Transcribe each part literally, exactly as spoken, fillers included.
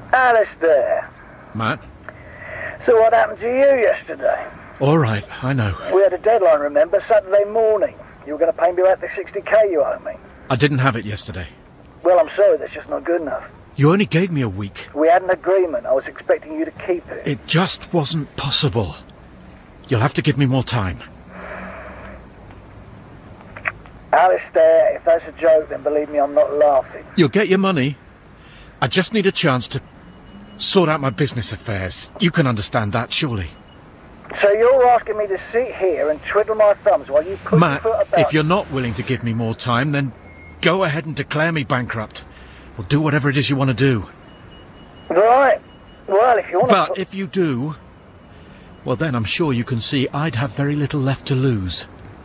Alistair. Matt? So what happened to you yesterday? All right, I know. We had a deadline, remember? Saturday morning. You were going to pay me back the sixty k you owe me. I didn't have it yesterday. Well, I'm sorry, that's just not good enough. You only gave me a week. We had an agreement. I was expecting you to keep it. It just wasn't possible. You'll have to give me more time. Alistair, if that's a joke, then believe me, I'm not laughing. You'll get your money. I just need a chance to sort out my business affairs. You can understand that, surely. So you're asking me to sit here and twiddle my thumbs while you put Matt, your foot about... if you're not willing to give me more time, then go ahead and declare me bankrupt. Or do whatever it is you want to do. Right. Well, if you want But to... But if you do, well then I'm sure you can see I'd have very little left to lose.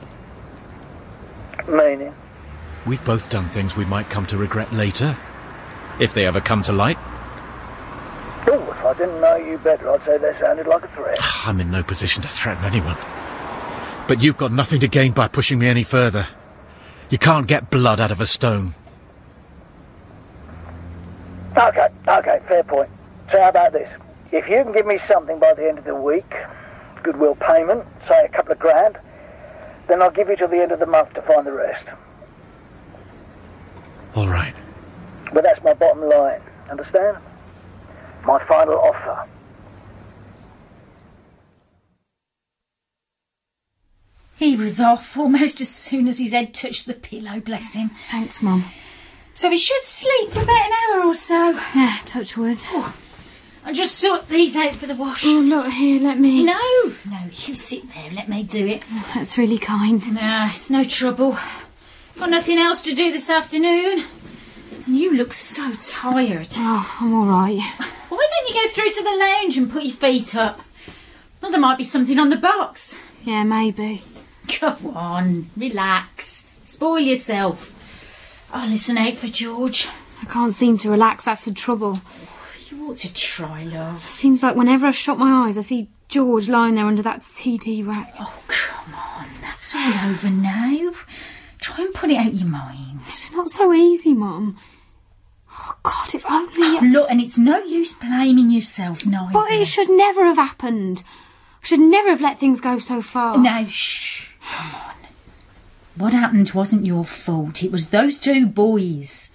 Meaning? We've both done things we might come to regret later. If they ever come to light. Oh, if I didn't know you better, I'd say that sounded like a threat. I'm in no position to threaten anyone. But you've got nothing to gain by pushing me any further. You can't get blood out of a stone. Okay, okay, fair point. So how about this? If you can give me something by the end of the week, goodwill payment, say a couple of grand, then I'll give you till the end of the month to find the rest. All right. But that's my bottom line, understand? My final offer. He was off almost as soon as his head touched the pillow, bless him. Thanks, Mum. So he should sleep for about an hour or so. Yeah, touch wood. Oh, I'll just sort these out for the wash. Oh, look, here, let me... No, no, you sit there, let me do it. Oh, that's really kind. Nah, it's no trouble. Got nothing else to do this afternoon. And you look so tired. Oh, I'm all right. Why don't you go through to the lounge and put your feet up? Well, there might be something on the box. Yeah, maybe. Go on, relax. Spoil yourself. I'll listen out for George. I can't seem to relax, that's the trouble. You ought to try, love. Seems like whenever I shut my eyes, I see George lying there under that C D rack. Oh, come on. That's all over now. Try and put it out your mind. It's not so easy, Mum. Oh, God, if only... Oh, look, and it's no use blaming yourself, neither. But it should never have happened. I should never have let things go so far. Now, shh. Come on. What happened wasn't your fault. It was those two boys.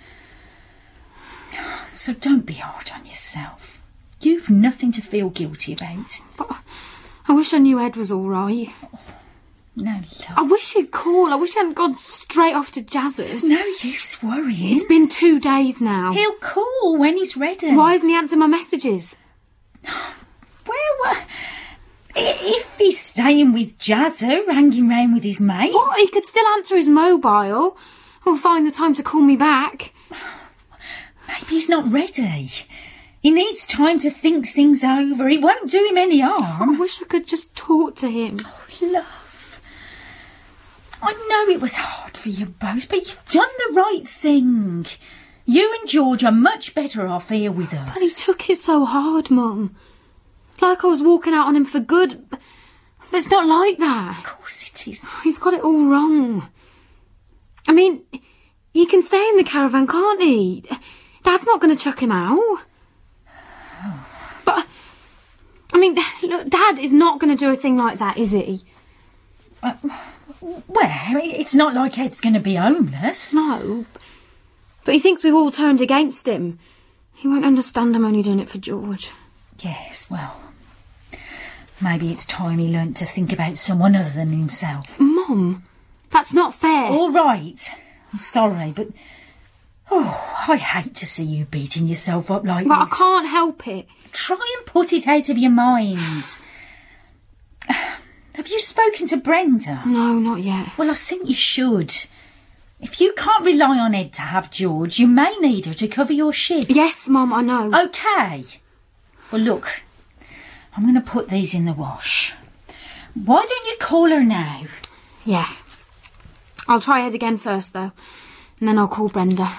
So don't be hard on yourself. You've nothing to feel guilty about. But I wish I knew Ed was all right. Oh, no, love. I wish he'd call. I wish he hadn't gone straight off to Jazz's. It's no use worrying. It's been two days now. He'll call when he's ready. Why hasn't he answered my messages? Well, uh, if he's staying with Jazzer, hanging round with his mates... What? He could still answer his mobile. Or find the time to call me back. Maybe he's not ready. He needs time to think things over. It won't do him any harm. I wish I could just talk to him. Oh, love. I know it was hard for you both, but you've done the right thing. You and George are much better off here with us. But he took it so hard, Mum. Like I was walking out on him for good. But it's not like that. Of course it is. He's got it all wrong. I mean, he can stay in the caravan, can't he? Dad's not going to chuck him out. Oh. But, I mean, look, Dad is not going to do a thing like that, is he? Uh, well, it's not like Ed's going to be homeless. No. But he thinks we've all turned against him. He won't understand I'm only doing it for George. Yes, well, maybe it's time he learnt to think about someone other than himself. Mum, that's not fair. All right. I'm sorry, but... Oh, I hate to see you beating yourself up like but this. I can't help it. Try and put it out of your mind. Have you spoken to Brenda? No, not yet. Well, I think you should. If you can't rely on Ed to have George, you may need her to cover your shift. Yes, Mum, I know. OK. Well, look, I'm going to put these in the wash. Why don't you call her now? Yeah. I'll try Ed again first, though, and then I'll call Brenda.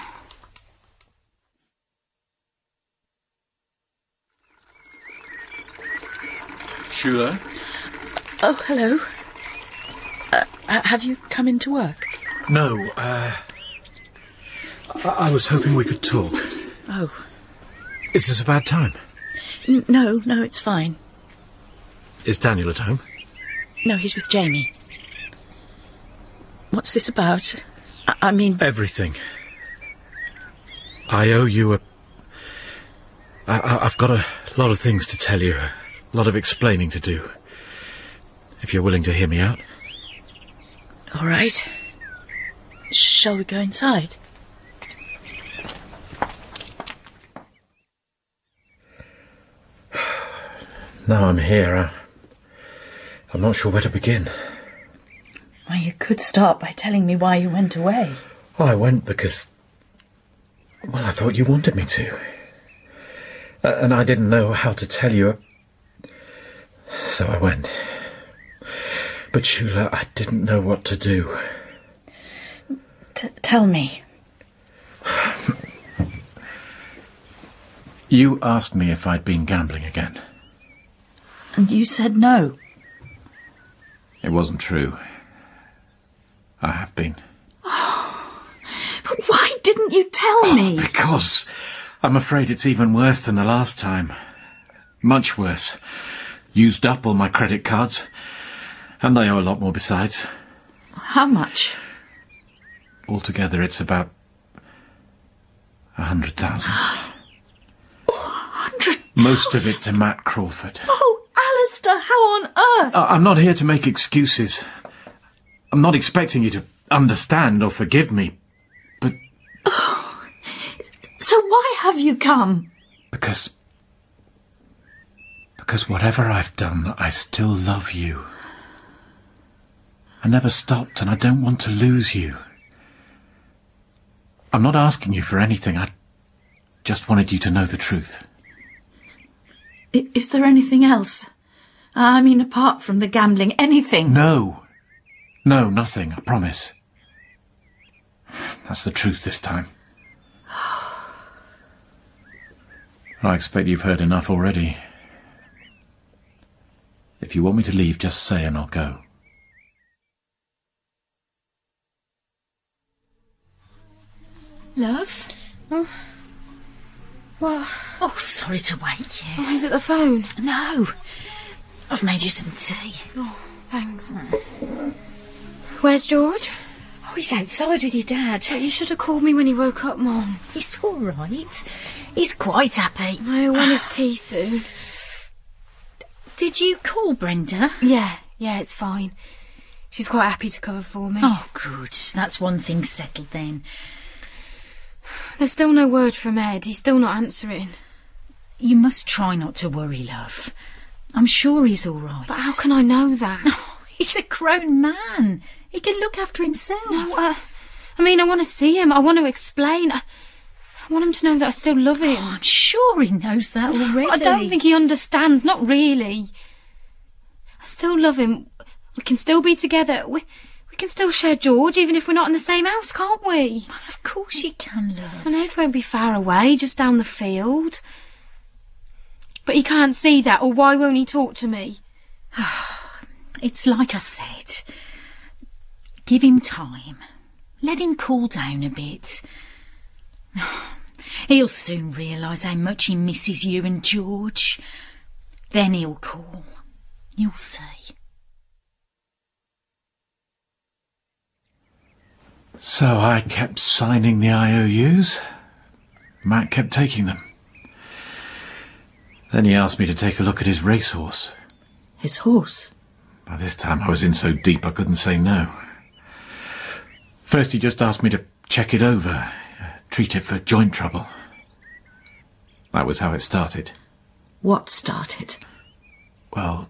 Shula? Oh, hello. Uh, have you come into work? No, uh... I, I was hoping we could talk. Oh. Is this a bad time? N- no, no, it's fine. Is Daniel at home? No, he's with Jamie. What's this about? I, I mean... Everything. I owe you a... I, I, I've got a lot of things to tell you, a lot of explaining to do. If you're willing to hear me out. All right. Shall we go inside? Now I'm here, I, I'm not sure where to begin. Well, you could start by telling me why you went away. Well, I went because... Well, I thought you wanted me to. Uh, and I didn't know how to tell you. So I went. But, Shula, I didn't know what to do. T- tell me. You asked me if I'd been gambling again. And you said no. It wasn't true. I have been. Oh, but why didn't you tell me? Oh, because I'm afraid it's even worse than the last time. Much worse. Used up all my credit cards. And I owe a lot more besides. How much? Altogether, it's about a hundred thousand. Oh, a hundred? Most of it to Matt Crawford. Oh, Alistair, how on earth? I- I'm not here to make excuses. I'm not expecting you to understand or forgive me, but... Oh, so why have you come? Because... Because whatever I've done, I still love you. I never stopped, and I don't want to lose you. I'm not asking you for anything. I just wanted you to know the truth. I- is there anything else? I mean, apart from the gambling, anything? No. No, nothing, I promise. That's the truth this time. I expect you've heard enough already. If you want me to leave, just say and I'll go. Love? Oh. What? Oh, sorry to wake you. Oh, is it the phone? No. I've made you some tea. Oh, thanks. Where's George? Oh, he's outside with your dad. You should have called me when he woke up, Mum. He's all right. He's quite happy. I want his tea soon. Did you call Brenda? Yeah, yeah, it's fine. She's quite happy to cover for me. Oh, good. That's one thing settled then. There's still no word from Ed. He's still not answering. You must try not to worry, love. I'm sure he's all right. But how can I know that? Oh, he's a grown man. He can look after himself. No, uh, I mean, I want to see him. I want to explain. I, I want him to know that I still love him. Oh, I'm sure he knows that already. I don't think he understands. Not really. I still love him. We can still be together. We, we can still share George, even if we're not in the same house, can't we? Well, of course you can, love. And Ed won't be far away, just down the field. But he can't see that, or why won't he talk to me? It's like I said. Give him time. Let him cool down a bit. He'll soon realise how much he misses you and George. Then he'll call. You'll see. So I kept signing the I O Us. Matt kept taking them. Then he asked me to take a look at his racehorse. His horse? By this time I was in so deep I couldn't say no. First he just asked me to check it over, uh, treat it for joint trouble. That was how it started. What started? Well,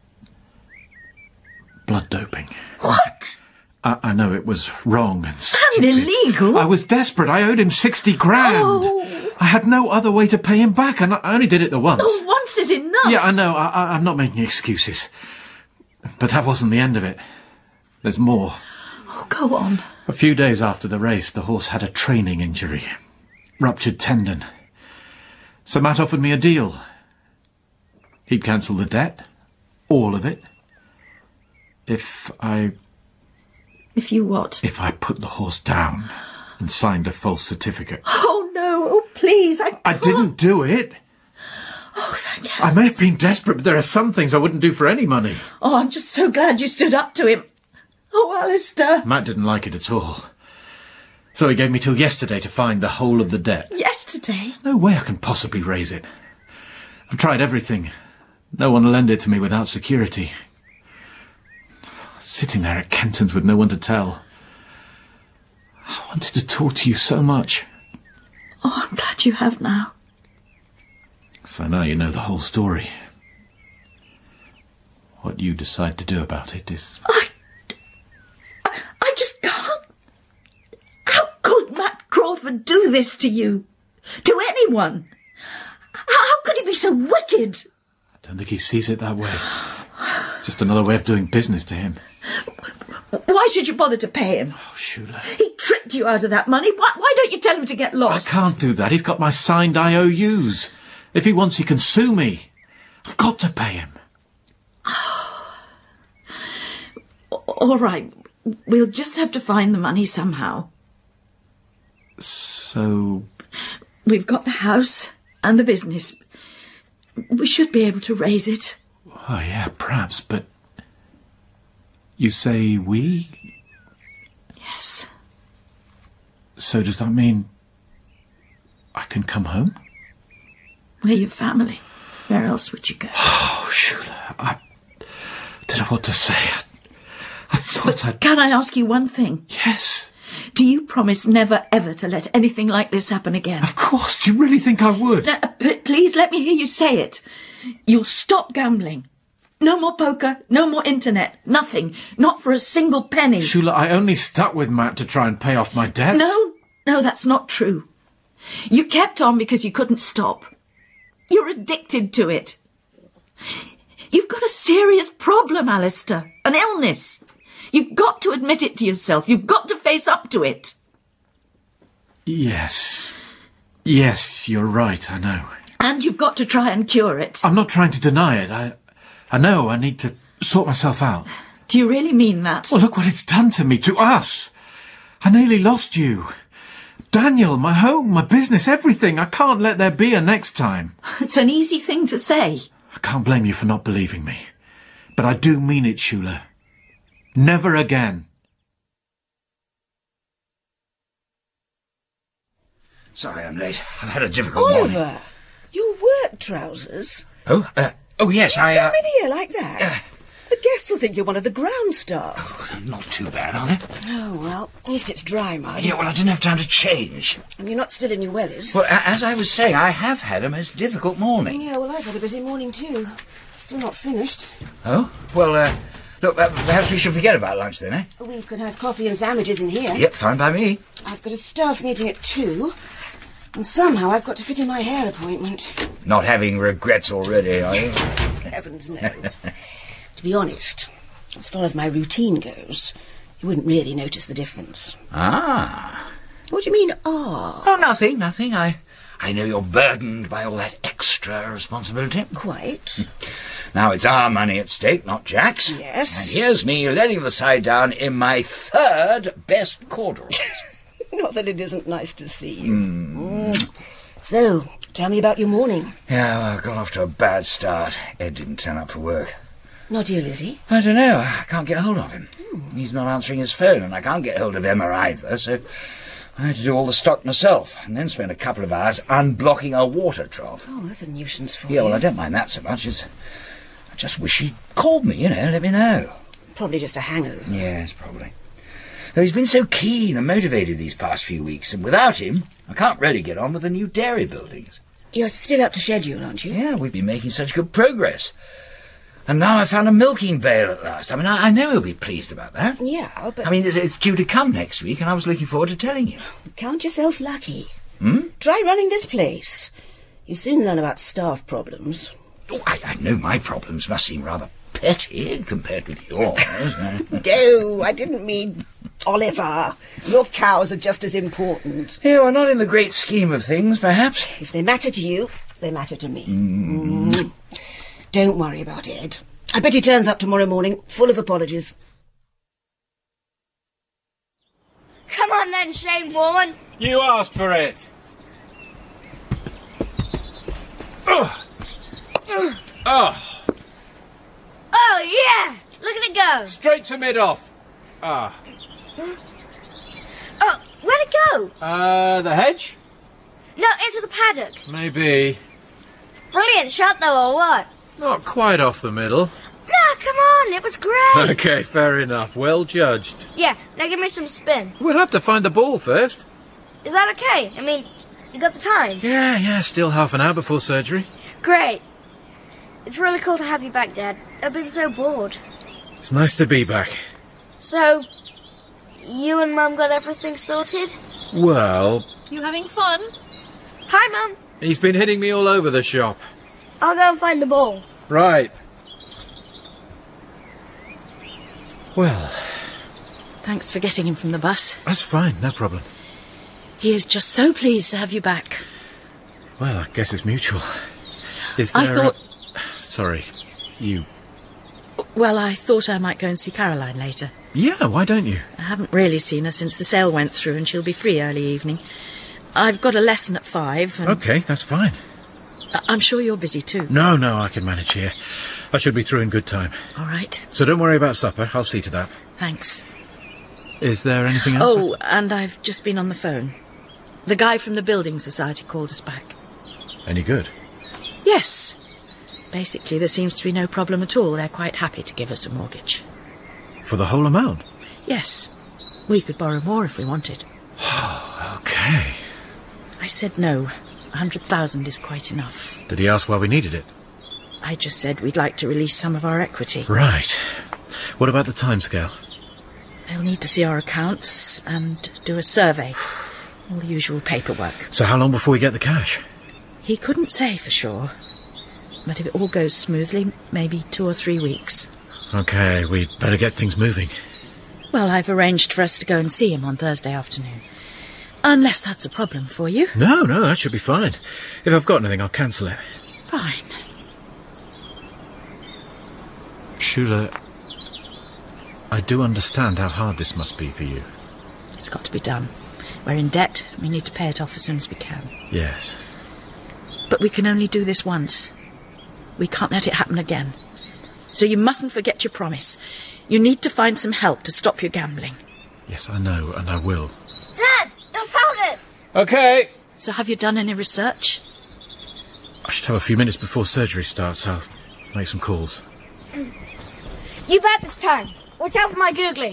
blood doping. What? I, I know it was wrong and stupid. And illegal? I was desperate. I owed him sixty grand. Oh. I had no other way to pay him back, and I only did it the once. Oh, once is enough. Yeah, I know. I, I, I'm not making excuses. But that wasn't the end of it. There's more. Oh, go on. A few days after the race, the horse had a training injury. Ruptured tendon. So Matt offered me a deal. He'd cancel the debt. All of it. If I... If you what? If I put the horse down and signed a false certificate. Oh, no. Oh, please, I can't. I didn't do it. Oh, thank you. I may have been desperate, but there are some things I wouldn't do for any money. Oh, I'm just so glad you stood up to him. Oh, Alistair. Matt didn't like it at all. So he gave me till yesterday to find the whole of the debt. Yesterday? There's no way I can possibly raise it. I've tried everything. No one will lend it to me without security. Sitting there at Kenton's with no one to tell. I wanted to talk to you so much. Oh, I'm glad you have now. So now you know the whole story. What you decide to do about it is... I... I just can't. How could Matt Crawford do this to you? To anyone? How could he be so wicked? I don't think he sees it that way. It's just another way of doing business to him. Why should you bother to pay him? Oh, Shula. He tricked you out of that money. Why, why don't you tell him to get lost? I can't do that. He's got my signed I O Us. If he wants, he can sue me. I've got to pay him. All right. We'll just have to find the money somehow. So... We've got the house and the business. We should be able to raise it. Oh, yeah, perhaps, but... You say we? Yes. So does that mean... I can come home? We're your family. Where else would you go? Oh, Shula, I don't know what to say. I, I thought But I'd... can I ask you one thing? Yes. Do you promise never ever to let anything like this happen again? Of course. Do you really think I would? Now, p- please let me hear you say it. You'll stop gambling. No more poker, no more internet, nothing. Not for a single penny. Shula, I only stuck with Matt to try and pay off my debts. No, no, that's not true. You kept on because you couldn't stop. You're addicted to it. You've got a serious problem, Alistair. An illness. You've got to admit it to yourself. You've got to face up to it. Yes. Yes, you're right, I know. And you've got to try and cure it. I'm not trying to deny it. I, I know I need to sort myself out. Do you really mean that? Well, look what it's done to me, to us. I nearly lost you. Daniel, my home, my business, everything. I can't let there be a next time. It's an easy thing to say. I can't blame you for not believing me. But I do mean it, Shula. Never again. Sorry I'm late. I've had a difficult morning. Oliver, your work trousers? Oh, uh, oh yes, I... Uh, Come in here like that. uh, The guests will think you're one of the ground staff. oh, not too bad, are they? Oh, well, at least it's dry, mud. Yeah, well, I didn't have time to change. And you're not still in your wellies. Well, a- as I was saying, I have had a most difficult morning. Yeah, well, I've had a busy morning too. Still not finished. Oh? Well, uh, look, uh, perhaps we should forget about lunch then, eh? We could have coffee and sandwiches in here. Yep, fine by me. I've got a staff meeting at two. And somehow I've got to fit in my hair appointment. Not having regrets already, are you? Heavens, no. To be honest, as far as my routine goes, you wouldn't really notice the difference. Ah. What do you mean, ah? Oh, nothing, nothing. I, I know you're burdened by all that extra responsibility. Quite. Now, it's our money at stake, not Jack's. Yes. And here's me letting the side down in my third best corduroys. Not that it isn't nice to see you. Mm. Mm. So, tell me about your morning. Yeah, well, I got off to a bad start. Ed didn't turn up for work. Not you, Lizzie. I don't know. I can't get hold of him. Hmm. He's not answering his phone, and I can't get hold of Emma either, so I had to do all the stock myself, and then spend a couple of hours unblocking a water trough. Oh, that's a nuisance for Yeah, you. well, I don't mind that so much. It's, I just wish he'd called me, you know, let me know. Probably just a hangover. Yes, probably. Though he's been so keen and motivated these past few weeks, and without him, I can't really get on with the new dairy buildings. You're still up to schedule, aren't you? Yeah, we've been making such good progress. And now I've found a milking bale at last. I mean, I, I know he'll be pleased about that. Yeah, but... I mean, it's, it's due to come next week, and I was looking forward to telling you. Count yourself lucky. Hmm? Try running this place. You soon learn about staff problems. Oh, I, I know my problems must seem rather petty compared with yours. No, I didn't mean Oliver. Your cows are just as important. Yeah, well, not in the great scheme of things, perhaps. If they matter to you, they matter to me. Mm. Mm. Don't worry about Ed. I bet he turns up tomorrow morning, full of apologies. Come on then, Shane Warman. You asked for it. Oh! Oh! Oh, yeah! Look at it go! Straight to mid-off. Ah. Oh, where'd it go? Uh, the hedge? No, into the paddock. Maybe. Brilliant shot, though, or what? Not quite off the middle. No, come on, it was great. Okay, fair enough. Well judged. Yeah, now give me some spin. We'll have to find the ball first. Is that okay? I mean, you got the time? Yeah, yeah, still half an hour before surgery. Great. It's really cool to have you back, Dad. I've been so bored. It's nice to be back. So, you and Mum got everything sorted? Well... You having fun? Hi, Mum. He's been hitting me all over the shop. I'll go and find the ball. Right. Well... Thanks for getting him from the bus. That's fine, no problem. He is just so pleased to have you back. Well, I guess it's mutual. Is there I thought... A... Sorry, you... Well, I thought I might go and see Caroline later. Yeah, why don't you? I haven't really seen her since the sale went through and she'll be free early evening. I've got a lesson at five and... Okay, that's fine. I- I'm sure you're busy too. No, no, I can manage here. I should be through in good time. All right. So don't worry about supper, I'll see to that. Thanks. Is there anything else? Oh, and I've just been on the phone. The guy from the Building Society called us back. Any good? Yes. Basically, there seems to be no problem at all. They're quite happy to give us a mortgage. For the whole amount? Yes. We could borrow more if we wanted. Okay. I said no. A hundred thousand is quite enough. Did he ask why we needed it? I just said we'd like to release some of our equity. Right. What about the timescale? They'll need to see our accounts and do a survey. All the usual paperwork. So how long before we get the cash? He couldn't say for sure. But if it all goes smoothly, maybe two or three weeks. Okay, we'd better get things moving. Well, I've arranged for us to go and see him on Thursday afternoon. Unless that's a problem for you. No, no, that should be fine. If I've got anything, I'll cancel it. Fine. Shula, I do understand how hard this must be for you. It's got to be done. We're in debt. We need to pay it off as soon as we can. Yes. But we can only do this once. We can't let it happen again. So you mustn't forget your promise. You need to find some help to stop your gambling. Yes, I know, and I will. Dad, I found it! Okay. So have you done any research? I should have a few minutes before surgery starts. I'll make some calls. You bet this time. Watch out for my googly.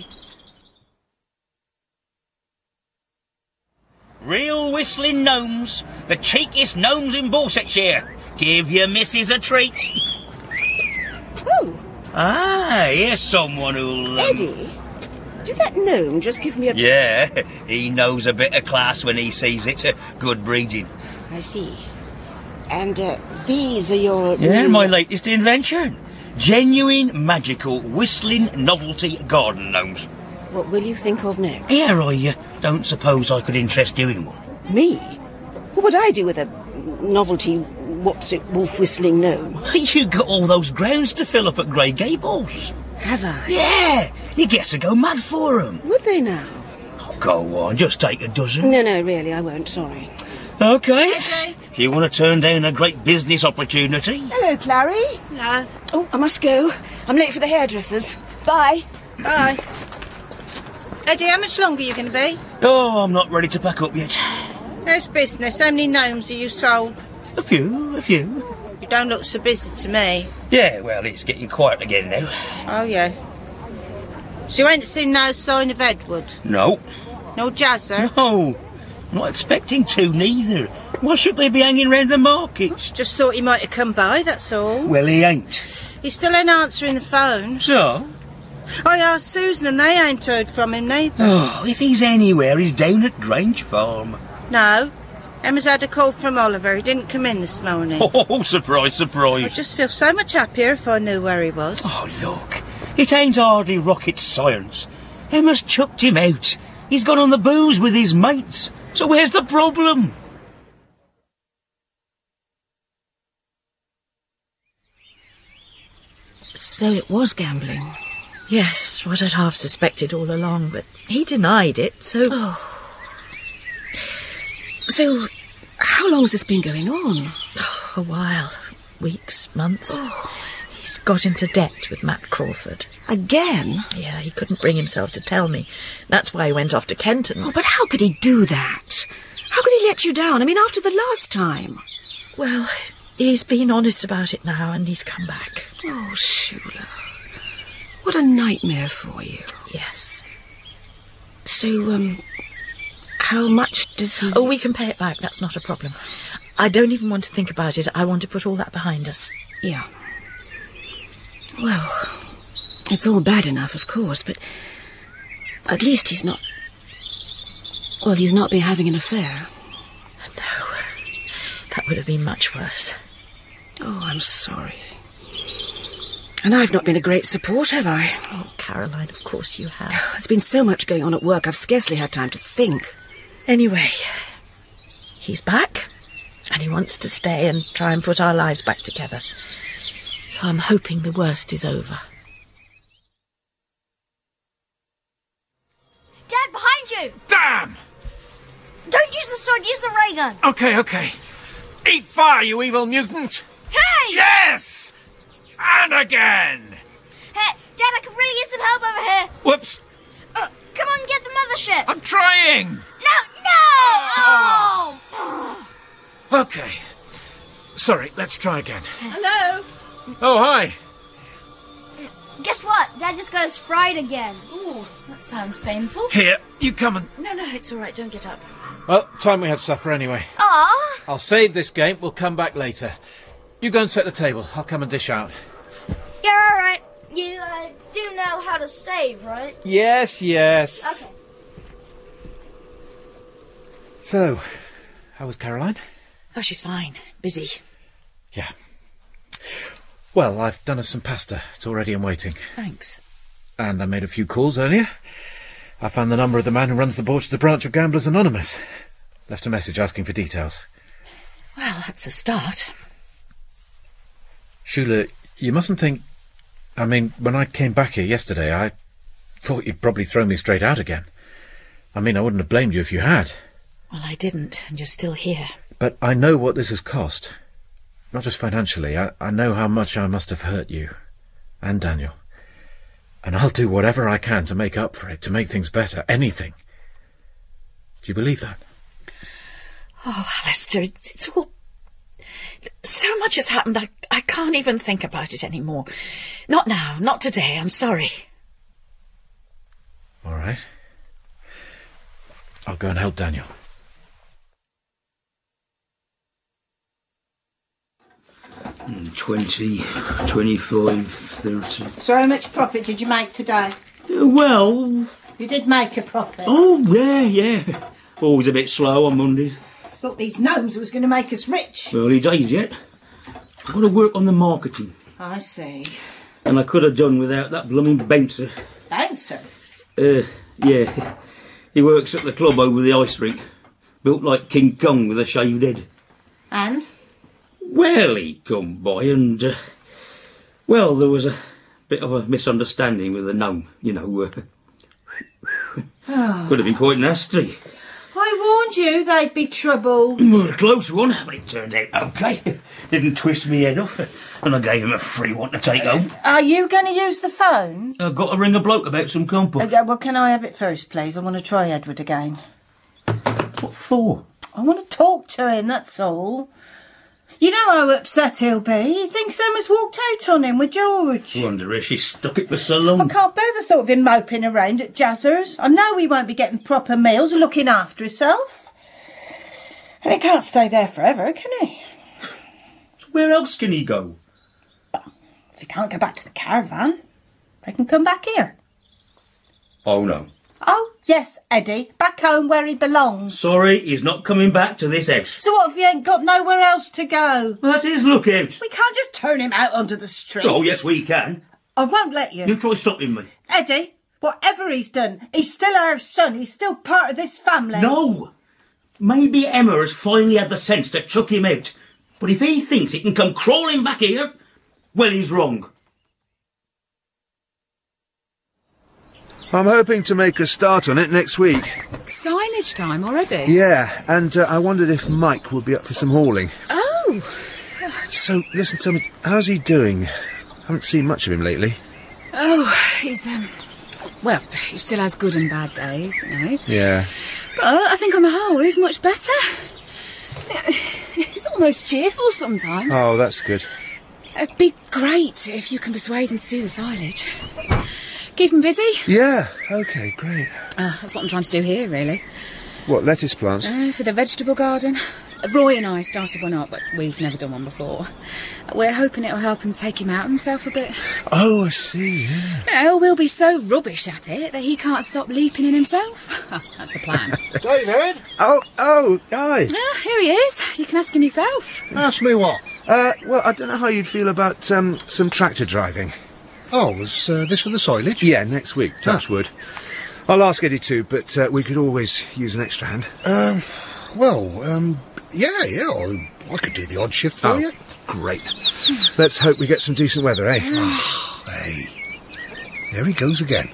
Real whistling gnomes. The cheekiest gnomes in Borsetshire. Give your missus a treat. Oh, Ah, here's someone who'll... Um... Eddie, did that gnome just give me a... Yeah, he knows a bit of class when he sees it's a good breeding. I see. And uh, these are your... Yeah, new- my latest invention. Genuine, magical, whistling novelty garden gnomes. What will you think of next? Here, I uh, don't suppose I could interest you in one. Me? What would I do with a novelty, what's-it, wolf-whistling gnome? You got all those grounds to fill up at Grey Gables. Have I? Yeah, you get to go mad for 'em. Would they now? Oh, go on, just take a dozen. No, no, really, I won't, sorry. Okay. If you want to turn down a great business opportunity. Hello, Clary. Hello. Oh, I must go. I'm late for the hairdressers. Bye. Bye. Eddie, how much longer are you going to be? Oh, I'm not ready to pack up yet. How's business? How many gnomes have you sold? A few, a few. You don't look so busy to me. Yeah, well, it's getting quiet again now. Oh, yeah. So you ain't seen no sign of Edward? No. No Jazzer? No. Not expecting to, neither. Why should they be hanging round the markets? Just thought he might have come by, that's all. Well, he ain't. He still ain't answering the phone. So? I asked Susan and they ain't heard from him neither. Oh, if he's anywhere, he's down at Grange Farm. No. Emma's had a call from Oliver. He didn't come in this morning. Oh, surprise, surprise. I'd just feel so much happier if I knew where he was. Oh, look. It ain't hardly rocket science. Emma's chucked him out. He's gone on the booze with his mates. So where's the problem? So it was gambling. Yes, what I'd half suspected all along, but he denied it, so... Oh. So, how long has this been going on? a while. Weeks, months. Oh. He's got into debt with Matt Crawford. Again? Yeah, he couldn't bring himself to tell me. That's why he went off to Kenton's. Oh, but how could he do that? How could he let you down? I mean, after the last time. Well, he's been honest about it now, and he's come back. Oh, Shula. What a nightmare for you. Yes. So, um, how much does he... Oh, we can pay it back. That's not a problem. I don't even want to think about it. I want to put all that behind us. Yeah. Well, it's all bad enough, of course, but at least he's not... Well, he's not been having an affair. No. That would have been much worse. Oh, I'm sorry. And I've not been a great support, have I? Oh, Caroline, of course you have. There's been so much going on at work, I've scarcely had time to think. Anyway, he's back, and he wants to stay and try and put our lives back together. So I'm hoping the worst is over. Dad, behind you! Damn! Don't use the sword, use the ray gun. Okay, okay. Eat fire, you evil mutant! Hey! Yes! And again! Hey, Dad, I could really use some help over here. Whoops! Uh, come on, get the mothership. I'm trying! No, no! Oh! Okay. Sorry, let's try again. Hello? Oh, hi. Guess what? Dad just got us fried again. Ooh, that sounds painful. Here, you come and... No, no, it's all right. Don't get up. Well, time we had supper anyway. Aw. I'll save this game. We'll come back later. You go and set the table. I'll come and dish out. Yeah, all right. You uh, do know how to save, right? Yes, yes. Okay. So, how was Caroline? Oh, she's fine. Busy. Yeah. Well, I've done us some pasta. It's already in waiting. Thanks. And I made a few calls earlier. I found the number of the man who runs the Borchester branch of Gamblers Anonymous. Left a message asking for details. Well, that's a start. Shula, you mustn't think... I mean, when I came back here yesterday, I thought you'd probably throw me straight out again. I mean, I wouldn't have blamed you if you had. Well, I didn't, and you're still here. But I know what this has cost. Not just financially. I, I know how much I must have hurt you. And Daniel. And I'll do whatever I can to make up for it, to make things better. Anything. Do you believe that? Oh, Alistair, it's, it's all... So much has happened, I, I can't even think about it anymore. Not now, not today, I'm sorry. All right. I'll go and help Daniel. Twenty, twenty-five, thirty. So how much profit did you make today? Uh, well... You did make a profit. Oh, yeah, yeah. Always a bit slow on Mondays. Thought these gnomes was going to make us rich. Early days yet. I've got to work on the marketing. I see. And I could have done without that blooming bouncer. Bouncer? Uh, yeah. He works at the club over the ice rink. Built like King Kong with a shaved head. And? Well, he come by and... Uh, well, there was a bit of a misunderstanding with the gnome, you know. Uh, oh. Could have been quite nasty. I warned you they'd be trouble. Well, a close one, but it turned out okay. Didn't twist me head off, and I gave him a free one to take home. Are you going to use the phone? I've got to ring a bloke about some compost. Uh, well, can I have it first, please? I want to try Edward again. What for? I want to talk to him, that's all. You know how upset he'll be. He thinks Emma's walked out on him with George. I wonder if she stuck it for so long. I can't bear the thought of him moping around at Jazzers. I know he won't be getting proper meals and looking after himself. And he can't stay there forever, can he? So where else can he go? If he can't go back to the caravan, they can come back here. Oh, no. Oh, yes, Eddie. Back home where he belongs. Sorry, he's not coming back to this house. So what if he ain't got nowhere else to go? That's his lookout. We can't just turn him out onto the streets. Oh, yes, we can. I won't let you. You try stopping me. Eddie, whatever he's done, he's still our son. He's still part of this family. No. Maybe Emma has finally had the sense to chuck him out. But if he thinks he can come crawling back here, well, he's wrong. I'm hoping to make a start on it next week. Silage time already? Yeah, and uh, I wondered if Mike would be up for some hauling. Oh, So, listen, tell me, how's he doing? Haven't seen much of him lately. Oh, he's, um... Well, he still has good and bad days, you know. Yeah. But I think on the whole, he's much better. He's almost cheerful sometimes. Oh, that's good. It'd be great if you can persuade him to do the silage. Keep him busy. Yeah, OK, great. Uh, that's what I'm trying to do here, really. What, lettuce plants? Uh, for the vegetable garden. Roy and I started one up, but we've never done one before. We're hoping it'll help him take him out of himself a bit. Oh, I see, yeah. You know, we'll be so rubbish at it that he can't stop leaping in himself. That's the plan. David? Oh, oh, hi. Ah, here he is. You can ask him yourself. Ask me what? Uh, well, I don't know how you'd feel about um, some tractor driving. Oh, was uh, this for the silage? Yeah, next week, touch wood. I'll ask Eddie too, but uh, we could always use an extra hand. Um, well, um, yeah, yeah, I, I could do the odd shift for oh, you. Great. Let's hope we get some decent weather, eh? Oh, hey, there he goes again.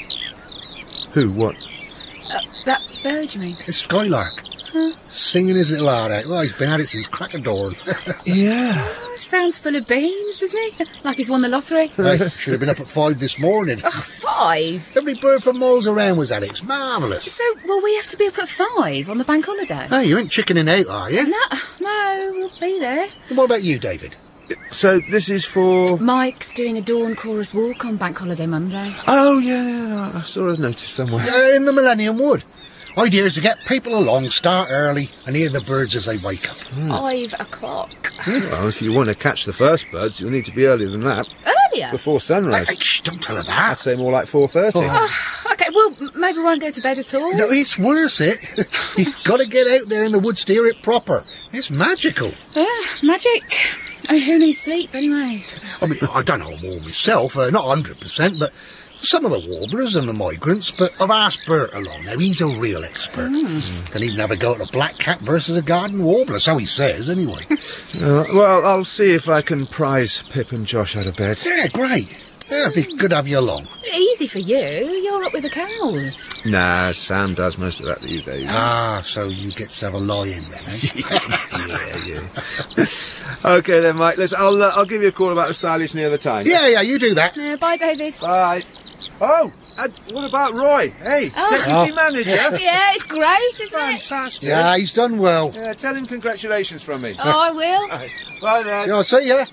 Who, what? Uh, that bird, you mean? It's Skylark. Huh? Singing his little heart out. Well, he's been at it since crack of dawn. Yeah. Sounds full of beans, doesn't he? Like he's won the lottery. Hey, should have been up at five this morning. Oh, five? Every bird from miles around was at it. It's marvellous. So, will we have to be up at five on the bank holiday? Hey, you ain't chickening out, are you? No, no, we'll be there. And what about you, David? So, this is for... Mike's doing a dawn chorus walk on bank holiday Monday. Oh, yeah, yeah, I saw a notice somewhere. Yeah, in the Millennium Wood. Idea is to get people along, start early, and hear the birds as they wake up. Mm. Five o'clock. Well, if you want to catch the first birds, you'll need to be earlier than that. Earlier? Before sunrise. Hey, hey, shh, don't tell her that. I'd say more like four thirty. Oh. Oh, OK, well, maybe we won't go to bed at all. No, it's worth it. You've got to get out there in the woods to hear it proper. It's magical. Yeah, magic. I mean, who needs sleep, anyway? I mean, I don't know them all myself, uh, not one hundred percent, but... some of the warblers and the migrants, but I've asked Bert along now. He's a real expert. Mm. Can even have a go at a black-cap versus a garden warbler, so he says, anyway. uh, well, I'll see if I can prise Pip and Josh out of bed. Yeah, great. Yeah, it'd be good to have you along. Easy for you. You're up with the cows. Nah, Sam does most of that these days. Ah, so you get to have a lie-in then, yeah, eh? yeah. OK then, Mike. Listen, I'll, uh, I'll give you a call about the silage near the time. Yeah, yeah, you do that. Uh, bye, David. Bye. Oh, and what about Roy? Hey, oh. deputy oh. manager. Yeah, it's great, isn't Fantastic. it? Fantastic. Yeah, he's done well. Yeah, tell him congratulations from me. Oh, I will. Right. Bye then. Yeah, I'll see ya.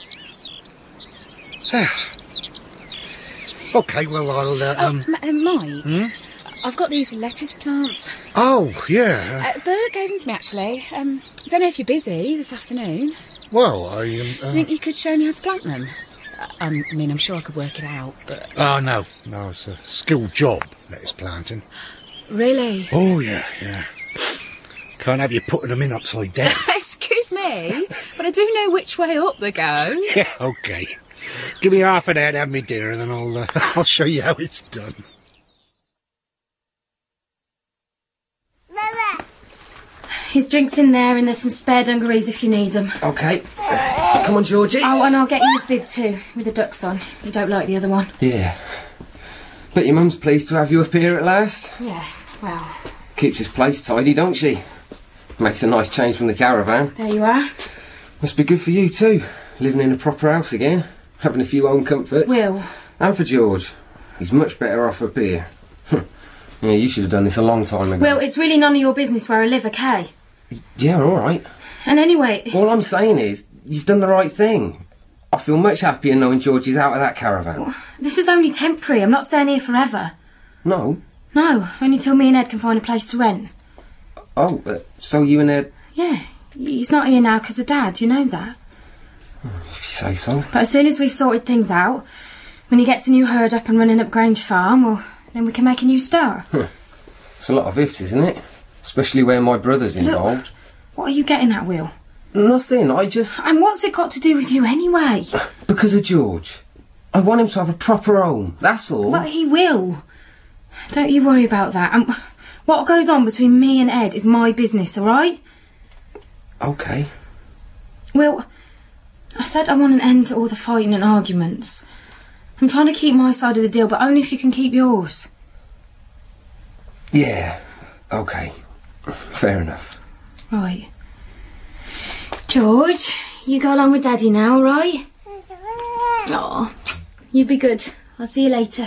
OK, well, I'll... Uh, oh, um... M- Mike, hmm? I've got these lettuce plants. Oh, yeah. Uh, Bert gave them to me, actually. Um, I don't know if you're busy this afternoon. Well, I... Um, uh... Do you think you could show me how to plant them? I mean, I'm sure I could work it out, but... Oh, no. No, it's a skilled job, lettuce planting. Really? Oh, yeah, yeah. Can't have you putting them in upside down. Excuse me, but I do know which way up they go. Yeah, OK. Give me half an hour to have me dinner and then I'll, uh, I'll show you how it's done. His drink's in there and there's some spare dungarees if you need them. OK. Come on, Georgie. Oh, and I'll get you his bib too, with the ducks on. You don't like the other one. Yeah. Bet your mum's pleased to have you up here at last. Yeah, well... Keeps his place tidy, don't she? Makes a nice change from the caravan. There you are. Must be good for you too, living in a proper house again, having a few home comforts. Will. And for George. He's much better off up here. Yeah, you should have done this a long time ago. Will, it's really none of your business where I live, okay? Yeah, all right. And anyway... All I'm saying is, you've done the right thing. I feel much happier knowing George is out of that caravan. Well, this is only temporary. I'm not staying here forever. No? No, only till me and Ed can find a place to rent. Oh, uh, so you and Ed... Yeah, he's not here now because of Dad, you know that. If you say so. But as soon as we've sorted things out, when he gets a new herd up and running up Grange Farm, well, then we can make a new start. Huh. It's a lot of ifs, isn't it? Especially where my brother's involved. Look, what are you getting at, Will? Nothing, I just... And what's it got to do with you anyway? Because of George. I want him to have a proper home, that's all. But he will. Don't you worry about that. And what goes on between me and Ed is my business, all right? OK. Will, I said I want an end to all the fighting and arguments. I'm trying to keep my side of the deal, but only if you can keep yours. Yeah, OK. Fair enough. Right. George, You go along with Daddy now, all right? Aw, you be good. I'll see you later.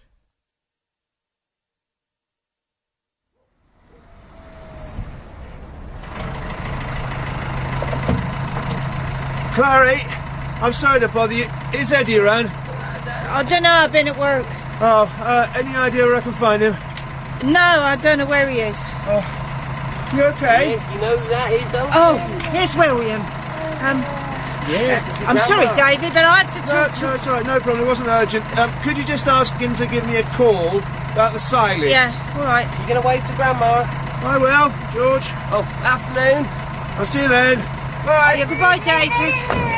Clary, I'm sorry to bother you. Is Eddie around? I don't know, I've been at work. Oh, uh, any idea where I can find him? No, I don't know where he is. Oh, you okay? Yes, you know who that is, don't Oh, you? here's William. Um, Yes, uh, this is I'm sorry, Grandma. David, but I have to No, talk to... no, it's all right, no problem, it wasn't urgent. Um, could you just ask him to give me a call about the silage? Yeah, all right. You gonna wave to Grandma? I will, George. Oh, afternoon. I'll see you then. Bye. Yeah, goodbye, David.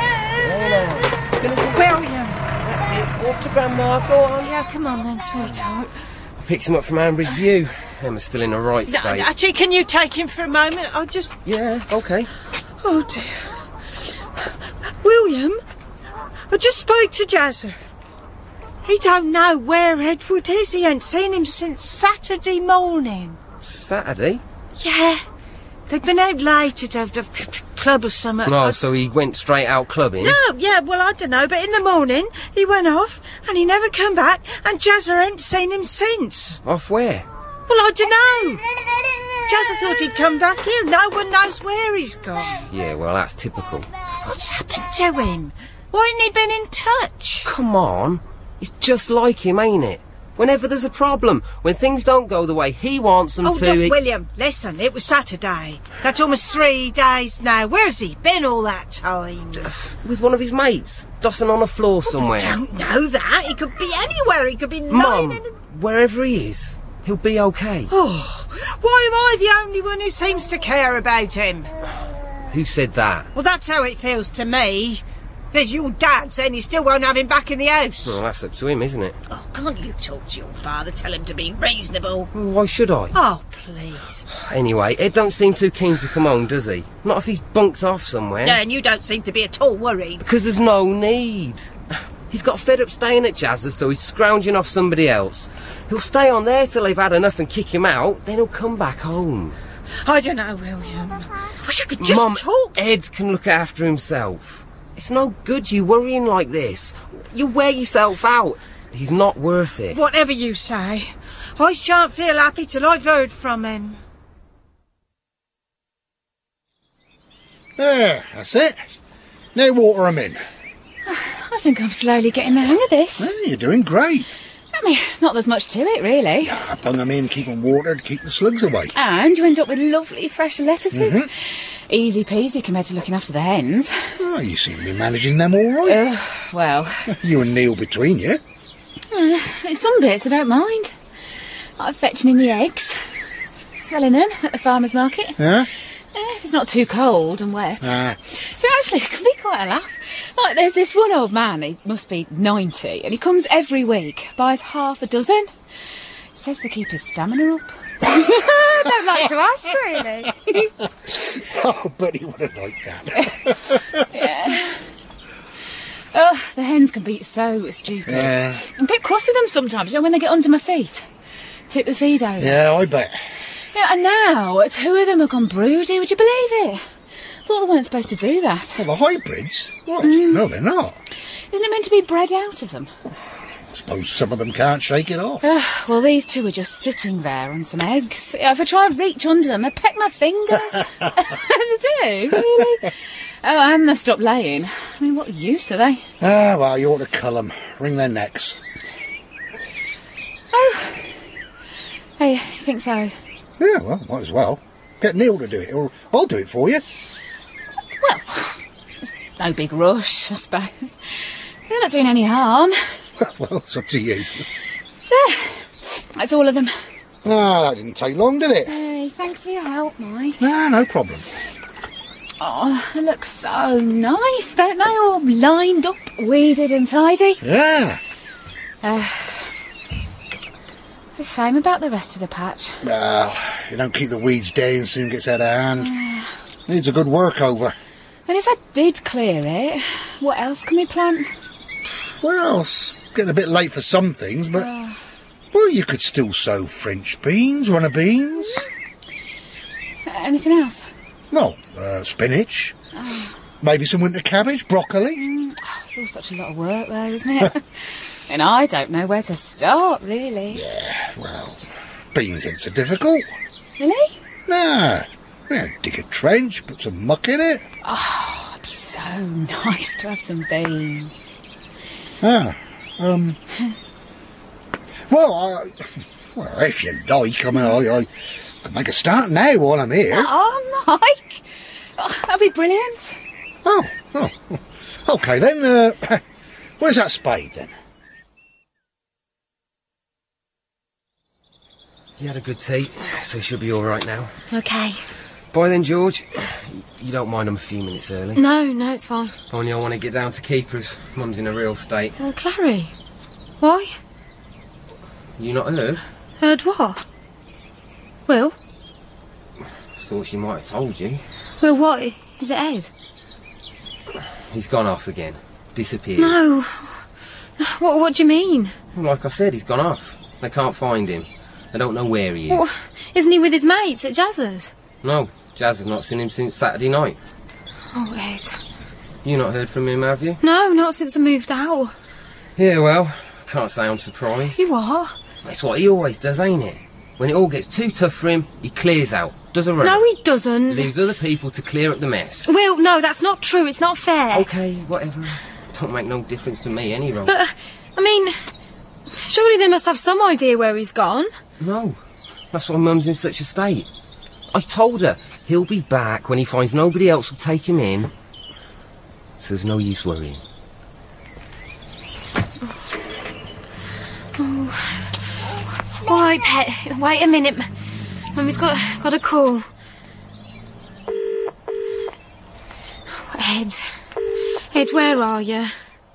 William. That's it. Walk to Grandma, go on. Yeah, come on then, sweetheart. I picked him up from Ambridge View. Emma's still in the right No, state. actually, can you take him for a moment? I'll just... Yeah, okay. Oh, dear. William, I just spoke to Jazzer. He don't know where Edward is. He ain't seen him since Saturday morning. Saturday? Yeah. They've been out late at a, a club or something. Oh, so he went straight out clubbing? No, yeah, well, I don't know, but in the morning he went off and he never come back and Jazzer ain't seen him since. Off where? Well, I don't know. Jazzer thought he'd come back here. No one knows where he's gone. Yeah, well, that's typical. What's happened to him? Why hasn't he been in touch? Come on. It's just like him, ain't it? Whenever there's a problem, when things don't go the way he wants them oh, to... look, he... William, listen, it was Saturday. That's almost three days now. Where's he been all that time? With one of his mates, dossing on the floor somewhere. I don't know that. He could be anywhere. He could be Mum, lying in a... wherever he is, he'll be okay. Oh, why am I the only one who seems to care about him? Who said that? Well, that's how it feels to me. There's your dad saying he still won't have him back in the house. Well, that's up to him, isn't it? Oh, can't you talk to your father? Tell him to be reasonable. Well, why should I? Oh, please. Anyway, Ed don't seem too keen to come home, does he? Not if he's bunked off somewhere. Yeah, and you don't seem to be at all worried. Because there's no need. He's got fed up staying at Jazz's, so he's scrounging off somebody else. He'll stay on there till they've had enough and kick him out, then he'll come back home. I don't know, William. I wish I could just Mum, talk. Ed can look after himself. It's no good you worrying like this. You wear yourself out. He's not worth it. Whatever you say, I shan't feel happy till I've heard from him. There, that's it. Now water 'em in. I think I'm slowly getting the hang of this. Well, you're doing great. I mean, not there's much to it, really. I bung 'em in, keep 'em watered, keep the slugs away. And you end up with lovely fresh lettuces. Mhm. Easy peasy compared to looking after the hens. Oh, you seem to be managing them all right. Uh, well... You and Neil between you. Uh, some bits I don't mind. Like fetching in the eggs, selling them at the farmer's market. Huh? Uh, if it's not too cold and wet. Ah. So actually, it can be quite a laugh. Like, there's this one old man, he must be ninety, and he comes every week, buys half a dozen. Says to keep his stamina up. I don't like to ask, really. Oh, but he would have liked that. Yeah. Oh, the hens can be so stupid. Yeah. I'm a bit cross with them sometimes, you know, when they get under my feet. Tip the feed over. Yeah, I bet. Yeah, and now, two of them have gone broody, would you believe it? Thought they weren't supposed to do that. Well, the hybrids? What? Mm. No, they're not. Isn't it meant to be bred out of them? I suppose some of them can't shake it off. Uh, well, these two are just sitting there on some eggs. If I try and reach under them, they peck my fingers. They do, really. Oh, and they've stopped laying. I mean, what use are they? Ah, well, you ought to cull them. Wring their necks. Oh. Hey, you think so? Yeah, well, might as well. Get Neil to do it, or I'll do it for you. Well, it's no big rush, I suppose. They're not doing any harm. Well, it's up to you. There. That's all of them. Ah, that didn't take long, did it? Hey, thanks for your help, Mike. Ah, no problem. Oh, they look so nice, don't they? All lined up, weeded and tidy. Yeah. Uh, it's a shame about the rest of the patch. Well, you don't keep the weeds down, soon gets out of hand. Needs a good work over. And if I did clear it, what else can we plant? Well, it's getting a bit late for some things, but... Uh, well, you could still sow French beans, runner beans. anything else? No, uh, spinach. Oh. maybe some winter cabbage, broccoli. Mm, oh, it's all such a lot of work, though, isn't it? And I don't know where to start, really. Yeah, well, beans ain't so difficult. Really? Nah. Yeah, dig a trench, put some muck in it. Oh, it'd be so nice to have some beans. Ah, um... well, I... Well, if you like, I mean, I, I could make a start now while I'm here. Oh, Mike! Oh, that'd be brilliant. Oh, oh. OK, then, uh... where's that spade, then? You had a good tea, so you should be all right now. OK. Bye then, George. You don't mind I'm a few minutes early? No, no, it's fine. Only I want to get down to Keeper's. Mum's in a real state. Oh, Clary. Why? You not heard? Heard what? Will? Thought she might have told you. Will, what? Is it Ed? He's gone off again. Disappeared. No. What, what do you mean? Well, like I said, he's gone off. They can't find him. They don't know where he is. Well, isn't he with his mates at Jazz's? No, Jazz has not seen him since Saturday night. Oh, Ed. You not heard from him, have you? No, not since I moved out. Yeah, well, can't say I'm surprised. You are? That's what he always does, ain't it? When it all gets too tough for him, he clears out. Does a run. No, he doesn't. Leaves other people to clear up the mess. Will, no, that's not true. It's not fair. OK, whatever. Don't make no difference to me, any wrong. But, uh, I mean, surely they must have some idea where he's gone. No. That's why Mum's in such a state. I told her he'll be back when he finds nobody else will take him in. So there's no use worrying. Oh. All right, Pet. Wait a minute. Mummy's got got a call. Ed. Ed, where are you?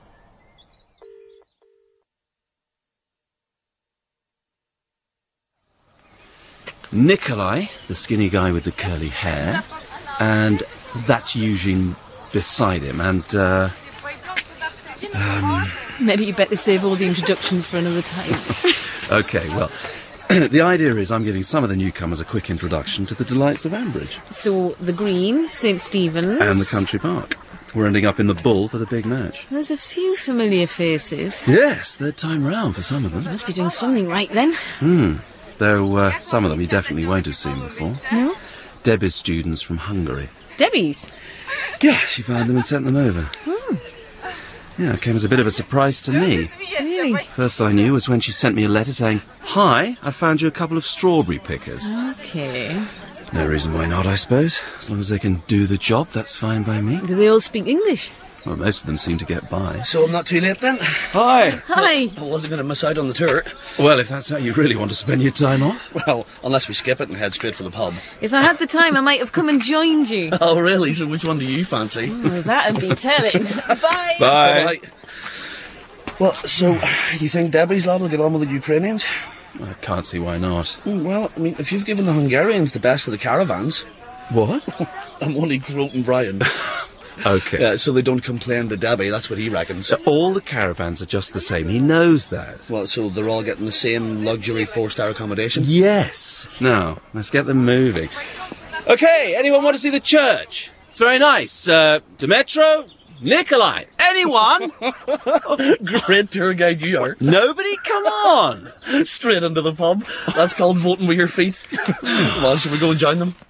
Nikolai, the skinny guy with the curly hair, and that's Eugene beside him, and, uh... Um... Maybe you better save all the introductions for another time. OK, well, the idea is I'm giving some of the newcomers a quick introduction to the delights of Ambridge. So, the Green, St Stephen's... And the Country Park. We're ending up in the Bull for the big match. There's a few familiar faces. Yes, third time round for some of them. You must be doing something right, then. Hmm. Though uh, some of them you definitely won't have seen before. No? Debbie's students from Hungary. Debbie's? Yeah, she found them and sent them over. Hmm. Yeah, it came as a bit of a surprise to me. Really? First I knew was when she sent me a letter saying, "Hi, I found you a couple of strawberry pickers." OK. No reason why not, I suppose. As long as they can do the job, that's fine by me. Do they all speak English? Well, most of them seem to get by. So I'm not too late then? Hi. Hi. I wasn't going to miss out on the tour. Well, if that's how you really want to spend your time off. Well, unless we skip it and head straight for the pub. If I had the time, I might have come and joined you. Oh, really? So which one do you fancy? Oh, that'd be telling. Bye. Bye. Bye. Well, so, you think Debbie's lad will get on with the Ukrainians? I can't see why not. Mm, well, I mean, if you've given the Hungarians the best of the caravans... What? I'm only quoting Brian. OK. Yeah, so they don't complain to Debbie, that's what he reckons. All the caravans are just the same. He knows that. Well, so they're all getting the same luxury four-star accommodation? Yes. Now, let's get them moving. OK, anyone want to see the church? It's very nice. Uh, Demetro? Nikolai? Anyone? Great tour guide you are. Nobody? Come on. Straight into the pub. That's called voting with your feet. Come on, shall we go and join them?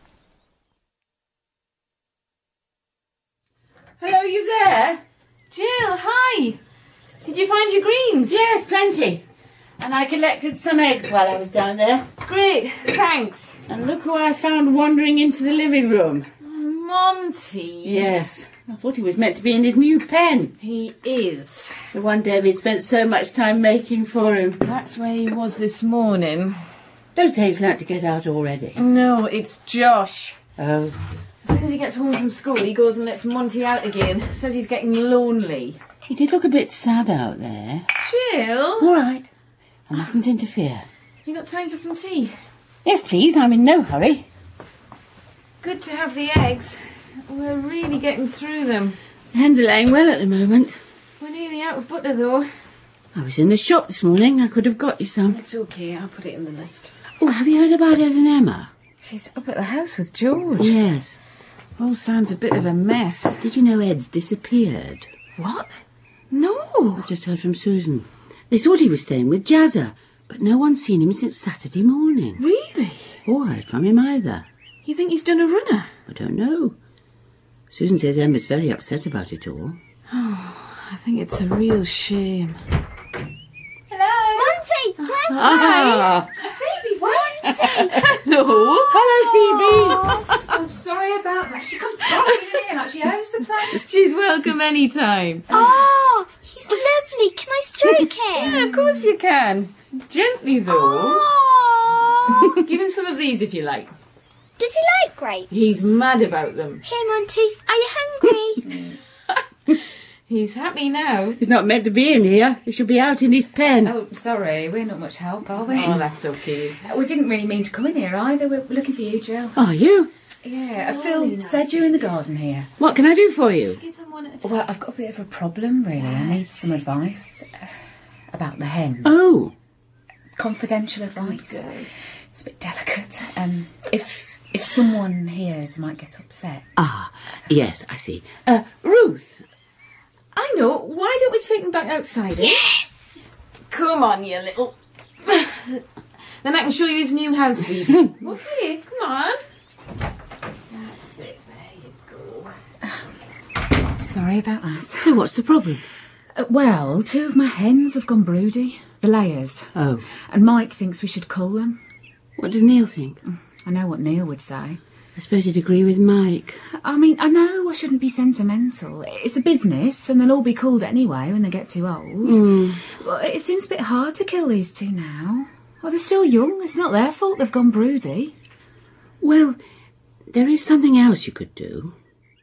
Hello, you there? Jill, hi. Did you find your greens? Yes, plenty. And I collected some eggs while I was down there. Great, thanks. And look who I found wandering into the living room. Monty. Yes. I thought he was meant to be in his new pen. He is. The one David spent so much time making for him. That's where he was this morning. Don't say he's learnt to get out already. No, it's Josh. Oh. As soon as he gets home from school, he goes and lets Monty out again. Says he's getting lonely. He did look a bit sad out there. Jill? All right. I mustn't interfere. You got time for some tea? Yes, please. I'm in no hurry. Good to have the eggs. We're really getting through them. The hens are laying well at the moment. We're nearly out of butter, though. I was in the shop this morning. I could have got you some. It's okay. I'll put it in the list. Oh, have you heard about Ed and Emma? She's up at the house with George. Yes. All sounds a bit of a mess. Did you know Ed's disappeared? What? No. I've just heard from Susan. They thought he was staying with Jazza, but no one's seen him since Saturday morning. Really? Or heard from him either. You think he's done a runner? I don't know. Susan says Emma's very upset about it all. Oh, I think it's a real shame. Monty! Where's Ah. Phoebe? Monty! Hello. Hello, Oh, I'm sorry about that. She comes barging in like she owns the place. Phoebe. She's welcome any time. Oh, he's lovely. Can I stroke him? Yeah, of course you can. Gently, though. Oh. Give him some of these if you like. Does he like grapes? He's mad about them. Here, Monty. Are you hungry? He's happy now. He's not meant to be in here. He should be out in his pen. Oh, sorry. We're not much help, are we? Oh, that's okay. We didn't really mean to come in here either. We're looking for you, Jill. Are you? Yeah, Phil said you're in the garden here. What can I do for you? Well, I've got a bit of a problem, really. I need some advice uh, about the hens. Oh. Confidential advice. Okay. It's a bit delicate. Um, if if someone hears, they might get upset. Ah, yes, I see. Uh, Ruth. I know. Why don't we take them back outside? Eh? Yes! Come on, you little... Then I can show you his new house, Phoebe. Okay, come on. That's it. There you go. Sorry about that. So what's the problem? Uh, well, two of my hens have gone broody. The layers. Oh. And Mike thinks we should cull them. What does Neil think? I know what Neil would say. I suppose he'd agree with Mike. I mean, I know I shouldn't be sentimental. It's a business, and they'll all be culled anyway when they get too old. Mm. But it seems a bit hard to kill these two now. Well, they're still young. It's not their fault they've gone broody. Well, there is something else you could do.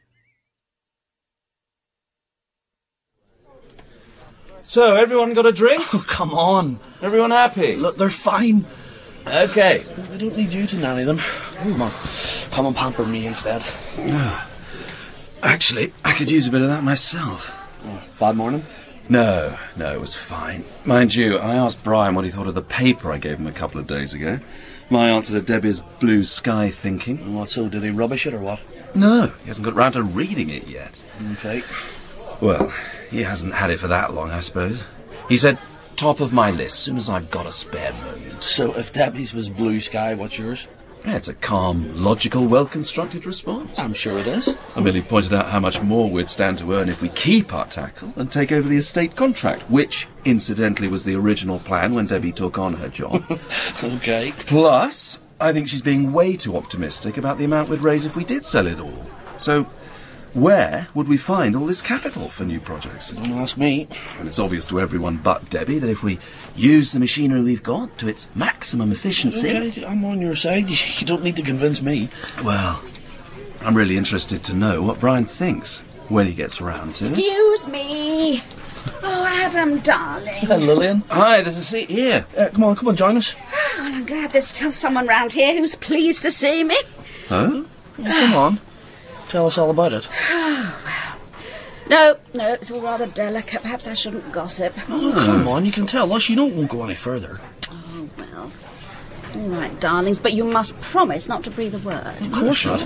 So, everyone got a drink? Oh, come on. Everyone happy? Look, they're fine. Okay. I don't need you to nanny them. Come on. Come and pamper me instead. Oh. Actually, I could use a bit of that myself. Oh, bad morning? No, no, it was fine. Mind you, I asked Brian what he thought of the paper I gave him a couple of days ago. My answer to Debbie's blue sky thinking. And what, so did he rubbish it or what? No, he hasn't got round to reading it yet. Okay. Well, he hasn't had it for that long, I suppose. He said, top of my list, soon as I've got a spare moment. So if Debbie's was blue sky, what's yours? Yeah, it's a calm, logical, well-constructed response. I'm sure it is. I merely pointed out how much more we'd stand to earn if we keep our tackle and take over the estate contract, which, incidentally, was the original plan when Debbie took on her job. Okay. Plus, I think she's being way too optimistic about the amount we'd raise if we did sell it all. So, where would we find all this capital for new projects? Don't ask me. And it's obvious to everyone but Debbie that if we use the machinery we've got to its maximum efficiency... Okay, I'm on your side. You don't need to convince me. Well, I'm really interested to know what Brian thinks when he gets around to it. Excuse me. Oh, Adam, darling. Hello, Lillian. Hi, there's a seat here. Uh, come on, come on, join us. Oh, well, I'm glad there's still someone round here who's pleased to see me. Huh? Well, come on. Tell us all about it. Oh, well. No, no, it's all rather delicate. Perhaps I shouldn't gossip. Oh, come on, you can tell us. You know it won't go any further. Oh, well. All right, darlings, but you must promise not to breathe a word. Of course not.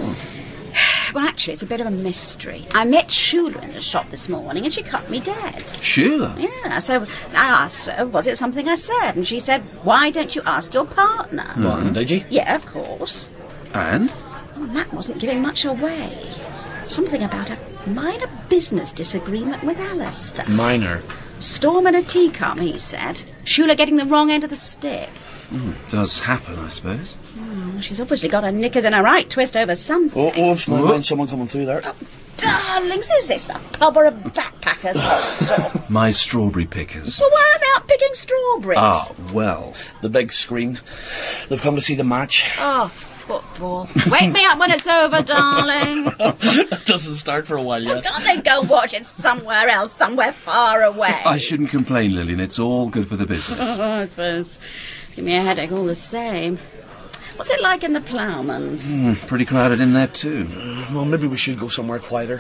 Well, actually, it's a bit of a mystery. I met Shula in the shop this morning and she cut me dead. Shula? Yeah, so I asked her, was it something I said? And she said, why don't you ask your partner? Well, did you? Yeah, of course. And? Well, Matt wasn't giving much away. Something about a minor business disagreement with Alistair. Minor? Storm in a teacup, he said. Shula getting the wrong end of the stick. Mm, does happen, I suppose. Oh, she's obviously got her knickers in a right twist over something. Oh, oh, it's my someone coming through there. Oh, darlings, is this a pub or a backpackers hostel? My strawberry pickers. Well, why am I out picking strawberries? Ah, well. The big screen. They've come to see the match. Oh, football. Wake me up when it's over, darling. It doesn't start for a while yet. Can't they go watch it somewhere else, somewhere far away? I shouldn't complain, Lillian. It's all good for the business. Oh, I suppose. Give me a headache all the same. What's it like in the Ploughmans? Mm, pretty crowded in there, too. Uh, well, maybe we should go somewhere quieter.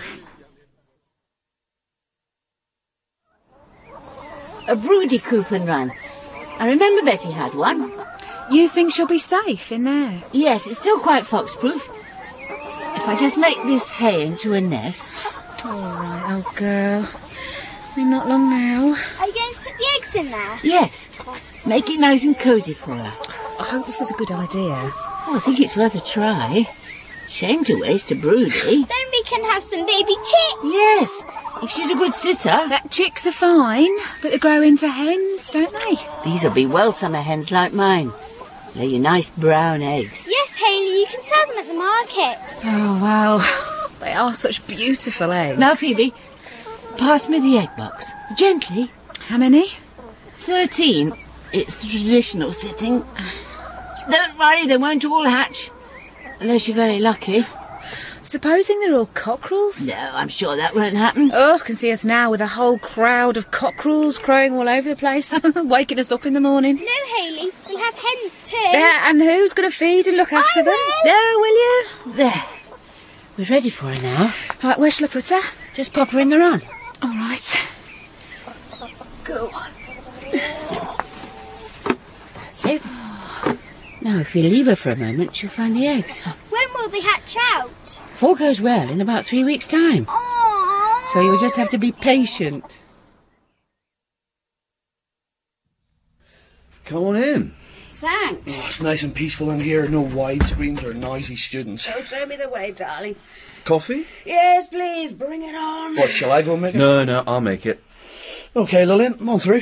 A broody coupon run. I remember Betty had one. You think she'll be safe in there? Yes, it's still quite foxproof. if I just make this hay into a nest? All right, old girl. We're not long now. Are you going to put the eggs in there? Yes. Make it nice and cosy for her. I hope this is a good idea. Oh, I think it's worth a try. Shame to waste a brood, eh? Then we can have some baby chicks. Yes, if she's a good sitter. That chicks are fine, but they grow into hens, don't they? These'll be well summer hens like mine. Lay you nice brown eggs. Yes, Hayley, you can sell them at the market. Oh, well, they are such beautiful eggs. Now, Phoebe, pass me the egg box. Gently. How many? Thirteen. It's the traditional sitting. Don't worry, they won't all hatch. Unless you're very lucky. Supposing they're all cockerels? No, I'm sure that won't happen. Oh, I can see us now with a whole crowd of cockerels crowing all over the place, waking us up in the morning. No, Hayley, we'll have hens too. Yeah, and who's going to feed and look after I them? will. There, will you? There. We're ready for her now. Right, where shall I put her? Just pop her in the run. All right. Go on. That's it. Now, if we leave her for a moment, she'll find the eggs. When will they hatch out? If all goes well, in about three weeks' time. Aww. So you'll just have to be patient. Come on in. Thanks. Oh, it's nice and peaceful in here. No widescreens or noisy students. Oh, show me the way, darling. Coffee? Yes, please, bring it on. What, shall I go make it? No, no, I'll make it. OK, Lillian, come on through.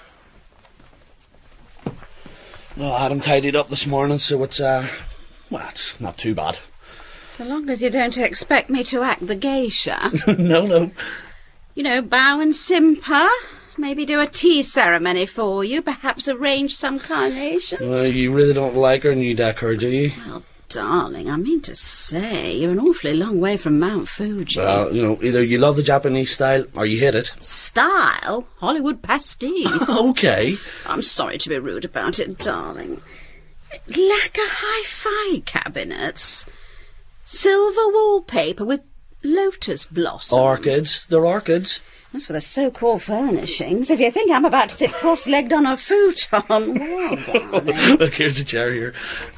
Oh, I had him tidied up this morning, so it's, uh, well, it's not too bad. So long as you don't expect me to act the geisha. No, no. You know, bow and simper. Maybe do a tea ceremony for you. Perhaps arrange some carnations. Well, you really don't like her, Nidek, her, do you? Well, darling, I mean to say, you're an awfully long way from Mount Fuji. Well, you know, either you love the Japanese style or you hate it. Style? Hollywood pastiche. OK. I'm sorry to be rude about it, darling. Lacquer hi-fi cabinets. Silver wallpaper with lotus blossoms. Orchids. They're orchids. As for the so-called furnishings, if you think I'm about to sit cross-legged on a futon, well, darling. Look, here's a chair here.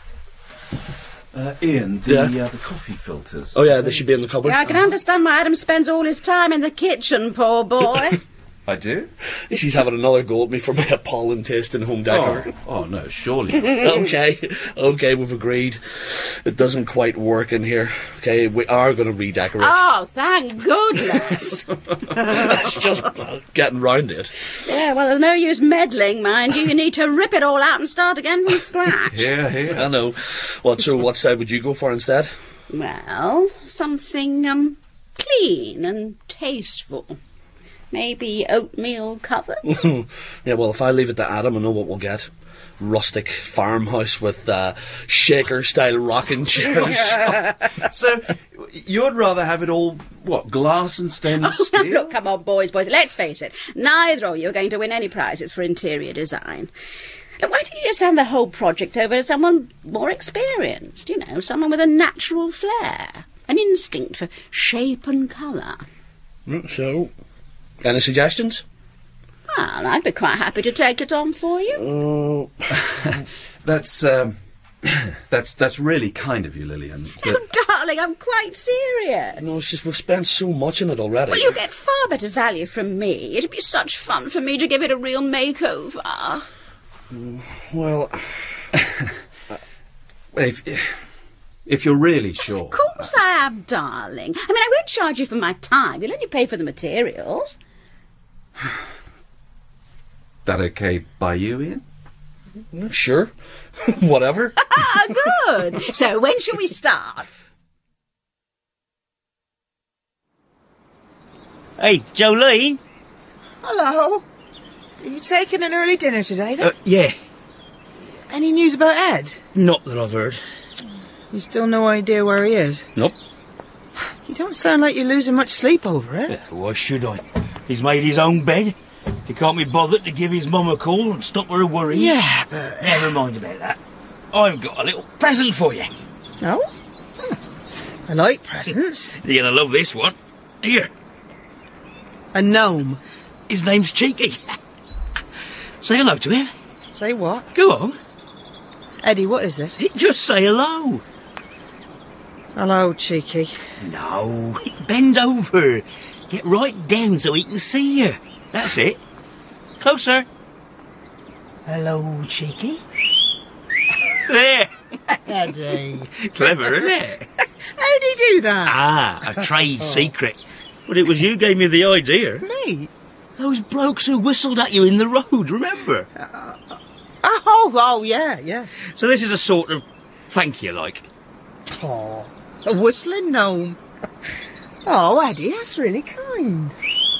Uh, Ian, the, Yeah? uh, the coffee filters. Oh, yeah, they should be in the cupboard. Yeah, I can understand why Adam spends all his time in the kitchen, poor boy. I do? She's having another go at me for my appalling taste in home decor. Oh, oh no, surely. OK, OK, we've agreed. It doesn't quite work in here. OK, we are going to redecorate. Oh, thank goodness. It's just uh, getting round it. Yeah, well, there's no use meddling, mind you. You need to rip it all out and start again from scratch. Yeah, yeah. I know. What, so what side would you go for instead? Well, something, um, clean and tasteful. Maybe oatmeal covered? Yeah, well, if I leave it to Adam, I know what we'll get. Rustic farmhouse with uh, shaker-style rocking chairs. So, you'd rather have it all, what, glass and stainless Oh, now, steel? look, come on, boys, boys, let's face it. Neither of you are going to win any prizes for interior design. Now, why don't you just hand the whole project over to someone more experienced? You know, someone with a natural flair, an instinct for shape and colour. Mm, So, any suggestions? Well, I'd be quite happy to take it on for you. Oh, That's, um, that's, that's really kind of you, Lillian. But Oh, darling, I'm quite serious. no, it's just we've spent so much on it already. Well, you get far better value from me. It'd be such fun for me to give it a real makeover. Well, if, if you're really sure. Of course I am, darling. I mean, I won't charge you for my time. You'll only pay for the materials. That okay by you, Ian? sure. Whatever. Ah, good. So when shall we start? Hey, Jolene? Hello. Are you taking an early dinner today, then? Uh, yeah, Any news about Ed? not that I've heard. You still no idea where he is? Nope. You don't sound like you're losing much sleep over it. Yeah, why should I? He's made his own bed. He can't be bothered to give his mum a call and stop her worrying. Yeah, but... Never mind about that. I've got a little present for you. No? Hmm. I like presents. You're going to love this one. Here. A gnome. His name's Cheeky. Say hello to him. Say what? Go on. Eddie, what is this? Just say hello. Hello, Cheeky. No, bend over. Get right down so he can see you. That's it. Closer. Hello, Cheeky. There. Eddie. Clever, isn't it? How'd he do that? Ah, a trade secret. But it was you gave me the idea. Me? Those blokes who whistled at you in the road, remember? Uh, oh, oh, yeah, yeah. So this is a sort of thank you, like. Oh, a whistling gnome. Oh, Eddie, that's really kind.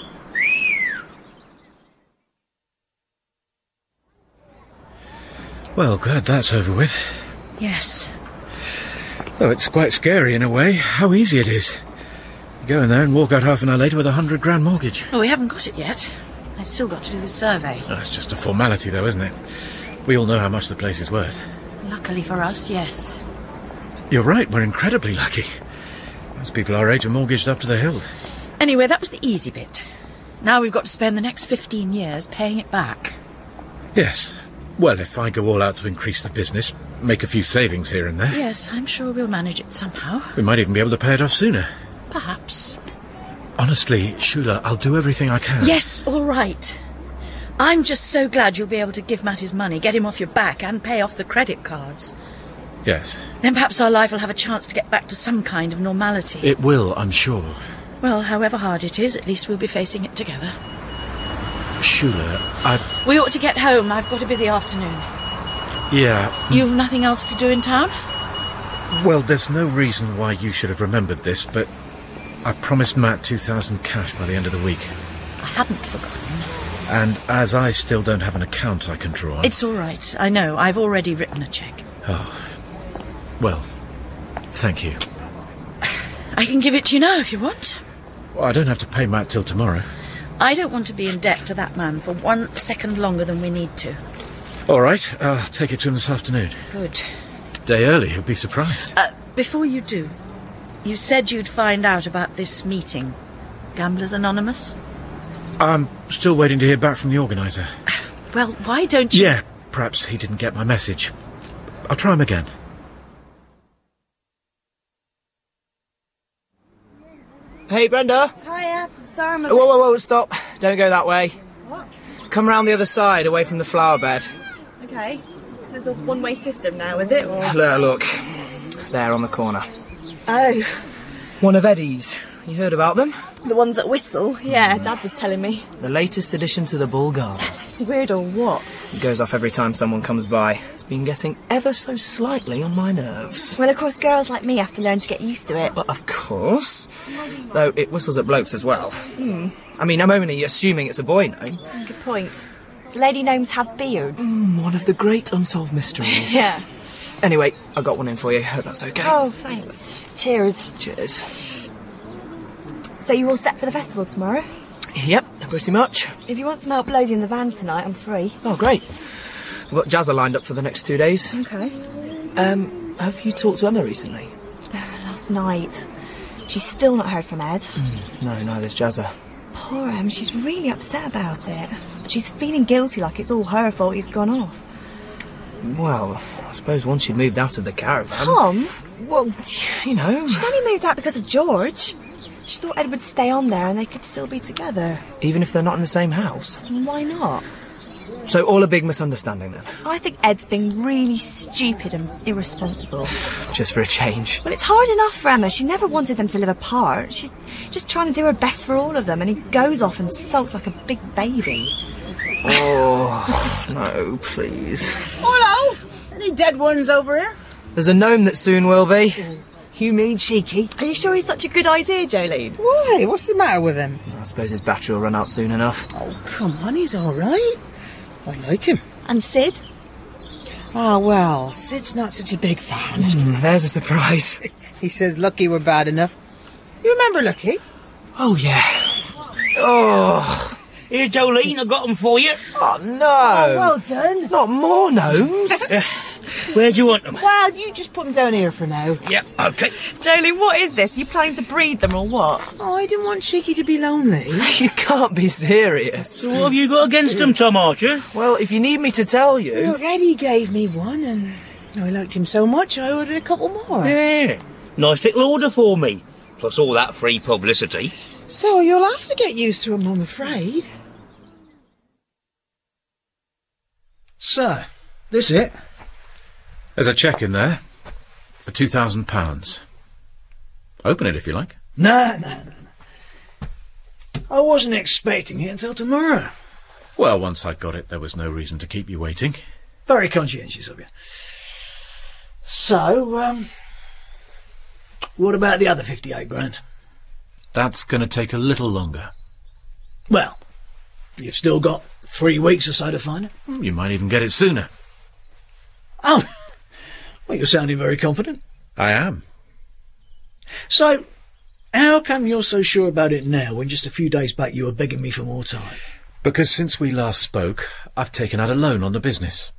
Well, glad that's over with. Yes. Though it's quite scary in a way, how easy it is. You go in there and walk out half an hour later with a hundred grand mortgage. Oh, we haven't got it yet. They've still got to do the survey. Oh, it's just a formality, though, isn't it? We all know how much the place is worth. Luckily for us, yes. You're right, we're incredibly lucky. Most people our age are mortgaged up to the hilt. Anyway, that was the easy bit. Now we've got to spend the next fifteen years paying it back. Yes. Well, if I go all out to increase the business, make a few savings here and there... Yes, I'm sure we'll manage it somehow. We might even be able to pay it off sooner. Perhaps. Honestly, Shula, I'll do everything I can. Yes, all right. I'm just so glad you'll be able to give Matt his money, get him off your back, and pay off the credit cards. Yes. Then perhaps our life will have a chance to get back to some kind of normality. It will, I'm sure. Well, however hard it is, at least we'll be facing it together. Shula, I... We ought to get home. I've got a busy afternoon. Yeah. You've nothing else to do in town? Well, there's no reason why you should have remembered this, but I promised Matt two thousand cash by the end of the week. I hadn't forgotten. And as I still don't have an account I can draw on... It's all right. I know. I've already written a cheque. Oh. Well, thank you. I can give it to you now if you want. Well, I don't have to pay Matt till tomorrow. I don't want to be in debt to that man for one second longer than we need to. All right, I'll take it to him this afternoon. Good. Day early, he'll be surprised. Uh, before you do, you said you'd find out about this meeting. Gamblers Anonymous? I'm still waiting to hear back from the organiser. Well, why don't you... Yeah, perhaps he didn't get my message. I'll try him again. Hey, Brenda. Hiya. Sorry, I'm a Whoa, whoa, whoa, stop. Don't go that way. What? Come round the other side, away from the flower bed. Okay. This is a one-way system now, is it? Or... Look, look. There on the corner. Oh. One of Eddie's. You heard about them? The ones that whistle? Yeah, Dad was telling me. The latest addition to the Bull Garden. Weird or what? It goes off every time someone comes by. It's been getting ever so slightly on my nerves. Well, of course, girls like me have to learn to get used to it. Well, of course. Though it whistles at blokes as well. Hmm. I mean, I'm only assuming it's a boy gnome. That's a good point. Do lady gnomes have beards? Mm, one of the great unsolved mysteries. Yeah. Anyway, I got one in for you. Hope that's okay. Oh, thanks. Cheers. Cheers. So you all set for the festival tomorrow? Yep, pretty much. If you want some help loading the van tonight, I'm free. Oh, great. We've got Jazza lined up for the next two days. Okay. Um, have you talked to Emma recently? Last night. She's still not heard from Ed. Mm, no, neither's Jazza. Poor Em, she's really upset about it. She's feeling guilty, like it's all her fault he's gone off. Well, I suppose once she'd moved out of the caravan... Tom? Well, you know... She's only moved out because of George. She thought Ed would stay on there and they could still be together. Even if they're not in the same house? Why not? So all a big misunderstanding, then? I think Ed's being really stupid and irresponsible. Just for a change. Well, it's hard enough for Emma. She never wanted them to live apart. She's just trying to do her best for all of them, and he goes off and sulks like a big baby. Oh, no, please. Hello! Any dead ones over here? There's a gnome that soon will be. You mean Cheeky? Are you sure he's such a good idea, Jolene? Why? What's the matter with him? I suppose his battery will run out soon enough. Oh, come on, he's all right. I like him. And Sid? Ah, oh, well, Sid's not such a big fan. Mm, there's a surprise. He says Lucky were bad enough. You remember Lucky? Oh, yeah. Oh. Here, Jolene, I got them for you. Oh, no. Oh, well done. Not more gnomes. Where do you want them? Well, you just put them down here for now. Yep, okay. Jolene, what is this? Are you planning to breed them or what? Oh, I didn't want Cheeky to be lonely. You can't be serious. So what have you got against them, Tom Archer? Well, if you need me to tell you... Look, Eddie gave me one and I liked him so much I ordered a couple more. Yeah. Nice little order for me. Plus all that free publicity. So you'll have to get used to 'em, I'm afraid. So, this it? There's a cheque in there for two thousand pounds. Open it if you like. No, no, no, no. I wasn't expecting it until tomorrow. Well, once I got it, there was no reason to keep you waiting. Very conscientious of you. So, um... what about the other fifty-eight grand? That's going to take a little longer. Well, you've still got three weeks or so to find it. You might even get it sooner. Oh, well, you're sounding very confident. I am. So, how come you're so sure about it now when just a few days back you were begging me for more time? Because since we last spoke, I've taken out a loan on the business.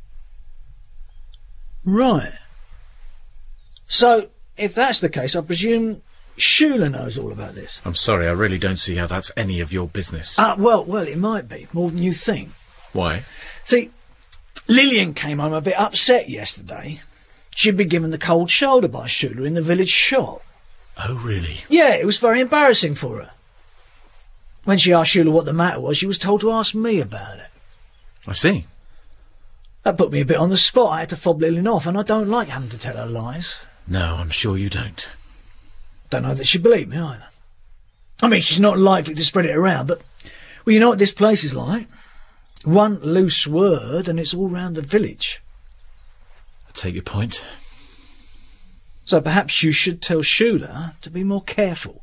Right. So, if that's the case, I presume Shula knows all about this. I'm sorry, I really don't see how that's any of your business. Ah, well, well, it might be, more than you think. Why? See, Lillian came home a bit upset yesterday. She'd been given the cold shoulder by Shula in the village shop. Oh, really? Yeah, it was very embarrassing for her. When she asked Shula what the matter was, she was told to ask me about it. I see. That put me a bit on the spot. I had to fob Lillian off, and I don't like having to tell her lies. No, I'm sure you don't. Don't know that she believed me either. I mean, she's not likely to spread it around, but, well, you know what this place is like. One loose word and it's all round the village. I take your point. So perhaps you should tell Shula to be more careful.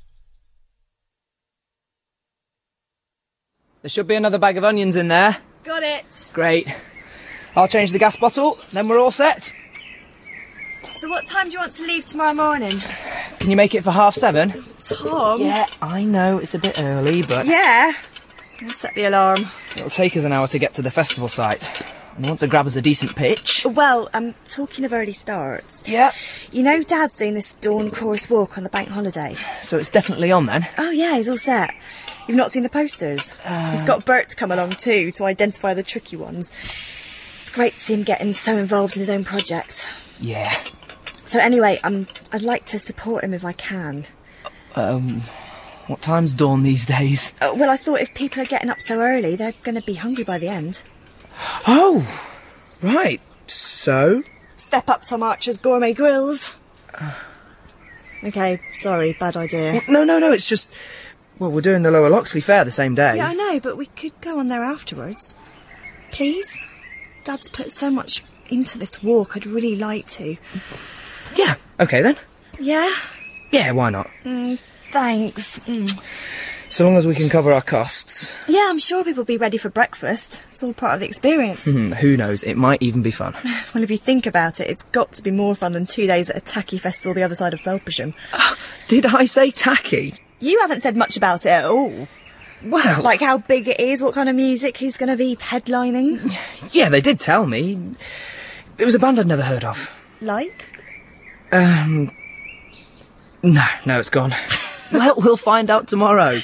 There should be another bag of onions in there. Got it. Great. I'll change the gas bottle, then we're all set. So what time do you want to leave tomorrow morning? Can you make it for half seven? Tom? Yeah, I know, it's a bit early, but... Yeah. I'll set the alarm. It'll take us an hour to get to the festival site. And I want to grab us a decent pitch. Well, I'm talking of early starts. Yeah. You know Dad's doing this dawn chorus walk on the bank holiday. So it's definitely on then? Oh yeah, he's all set. You've not seen the posters? Uh... He's got Bert to come along too, to identify the tricky ones. It's great to see him getting so involved in his own project. Yeah. So anyway, um, I'd like to support him if I can. Um, what time's dawn these days? Uh, well, I thought if people are getting up so early, they're going to be hungry by the end. Oh, right. So? Step up Tom Archer's Gourmet Grills. OK, sorry, bad idea. Well, no, no, no, it's just... Well, we're doing the Lower Loxley Fair the same day. Yeah, I know, but we could go on there afterwards. Please? Dad's put so much into this walk, I'd really like to. Yeah, OK then. Yeah? Yeah, why not? Mm, thanks. Mm. So long as we can cover our costs. Yeah, I'm sure people will be ready for breakfast. It's all part of the experience. Mm, who knows, it might even be fun. Well, if you think about it, it's got to be more fun than two days at a tacky festival the other side of Felpersham. Uh, did I say tacky? You haven't said much about it at all. Well... Like how big it is, what kind of music, who's going to be headlining. Yeah, they did tell me. It was a band I'd never heard of. Like? Um... No, no, it's gone. Well, we'll find out tomorrow.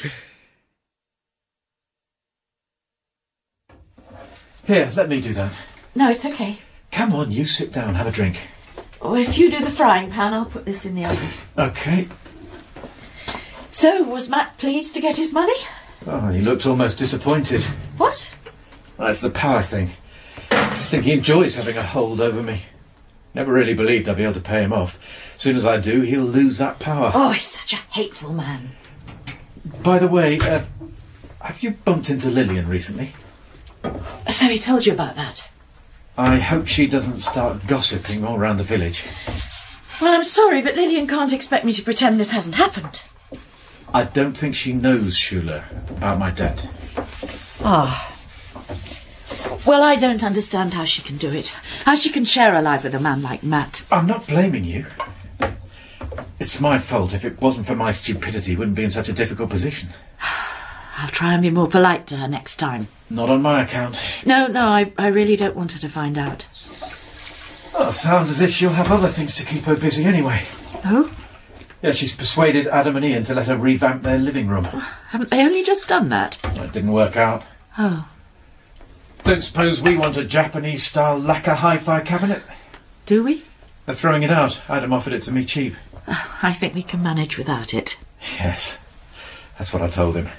Here, let me do that. No, it's okay. Come on, you sit down, have a drink. Oh, if you do the frying pan, I'll put this in the oven. OK. So, was Matt pleased to get his money? Oh, he looked almost disappointed. What? That's the power thing. I think he enjoys having a hold over me. Never really believed I'd be able to pay him off. As soon as I do, he'll lose that power. Oh, he's such a hateful man. By the way, uh, have you bumped into Lillian recently? So he told you about that? I hope she doesn't start gossiping all round the village. Well, I'm sorry, but Lillian can't expect me to pretend this hasn't happened. I don't think she knows, Shula, about my debt. Ah. Well, I don't understand how she can do it. How she can share a life with a man like Matt. I'm not blaming you. It's my fault. If it wasn't for my stupidity, wouldn't be in such a difficult position. I'll try and be more polite to her next time. Not on my account. No, no, I, I really don't want her to find out. Well, sounds as if she'll have other things to keep her busy anyway. Who? Yeah, she's persuaded Adam and Ian to let her revamp their living room. Haven't they only just done that? Well, it didn't work out. Oh. Don't suppose we want a Japanese-style lacquer hi-fi cabinet? Do we? They're throwing it out. Adam offered it to me cheap. I think we can manage without it. Yes, that's what I told him.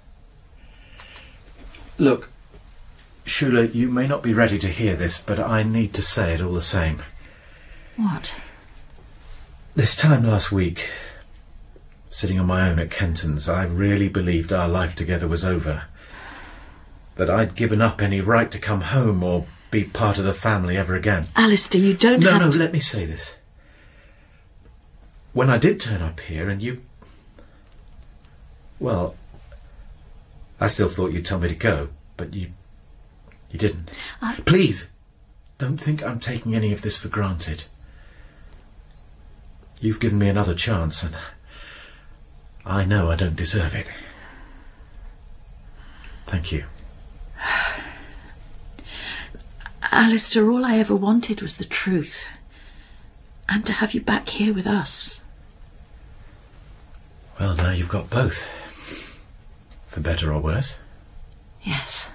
Look, Shula, you may not be ready to hear this, but I need to say it all the same. What? This time last week, sitting on my own at Kenton's, I really believed our life together was over. That I'd given up any right to come home or be part of the family ever again. Alistair, you don't no, have No, to... no, let me say this. When I did turn up here and you... Well, I still thought you'd tell me to go, but you... you didn't. I... Please, don't think I'm taking any of this for granted. You've given me another chance, and I know I don't deserve it. Thank you. Alistair, all I ever wanted was the truth. And to have you back here with us. Well, now you've got both. For better or worse. Yes.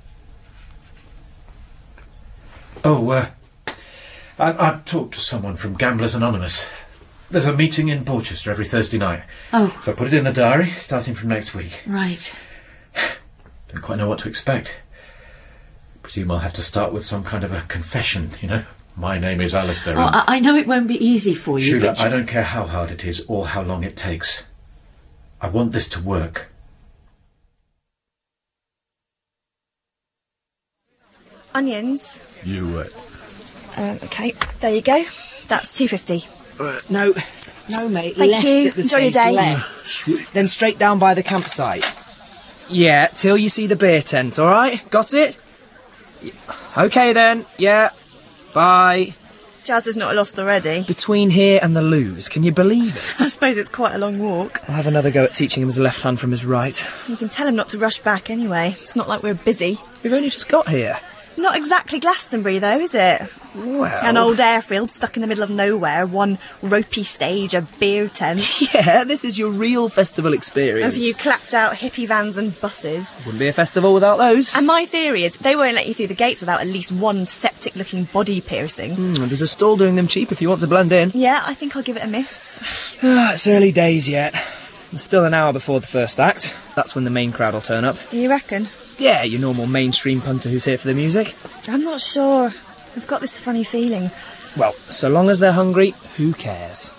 Oh, uh, I, I've talked to someone from Gamblers Anonymous. There's a meeting in Porchester every Thursday night. Oh. So I put it in the diary, starting from next week. Right. Don't quite know what to expect. Presume I'll have to start with some kind of a confession, you know? My name is Alistair. Oh, and... I, I know it won't be easy for you, Shula, but... I don't care how hard it is or how long it takes. I want this to work. Onions. You, uh... Um, okay, there you go. That's two fifty. Uh, no, no, mate. Thank left you. At the Enjoy your stage day. left. Sweet. Then straight down by the campsite. Yeah, till you see the beer tent, all right? Got it? Y- Okay, then. Yeah. Bye. Jazz is not lost already. Between here and the loos, can you believe it? I suppose it's quite a long walk. I'll have another go at teaching him his left hand from his right. You can tell him not to rush back anyway. It's not like we're busy. We've only just got here. Not exactly Glastonbury, though, is it? Well... An old airfield stuck in the middle of nowhere, one ropey stage, a beer tent. Yeah, this is your real festival experience. A few clapped out hippie vans and buses. Wouldn't be a festival without those. And my theory is they won't let you through the gates without at least one septic-looking body piercing. Mm, there's a stall doing them cheap if you want to blend in. Yeah, I think I'll give it a miss. Ah, it's early days yet. There's still an hour before the first act. That's when the main crowd will turn up. You reckon? Yeah, your normal mainstream punter who's here for the music. I'm not sure. I've got this funny feeling. Well, so long as they're hungry, who cares?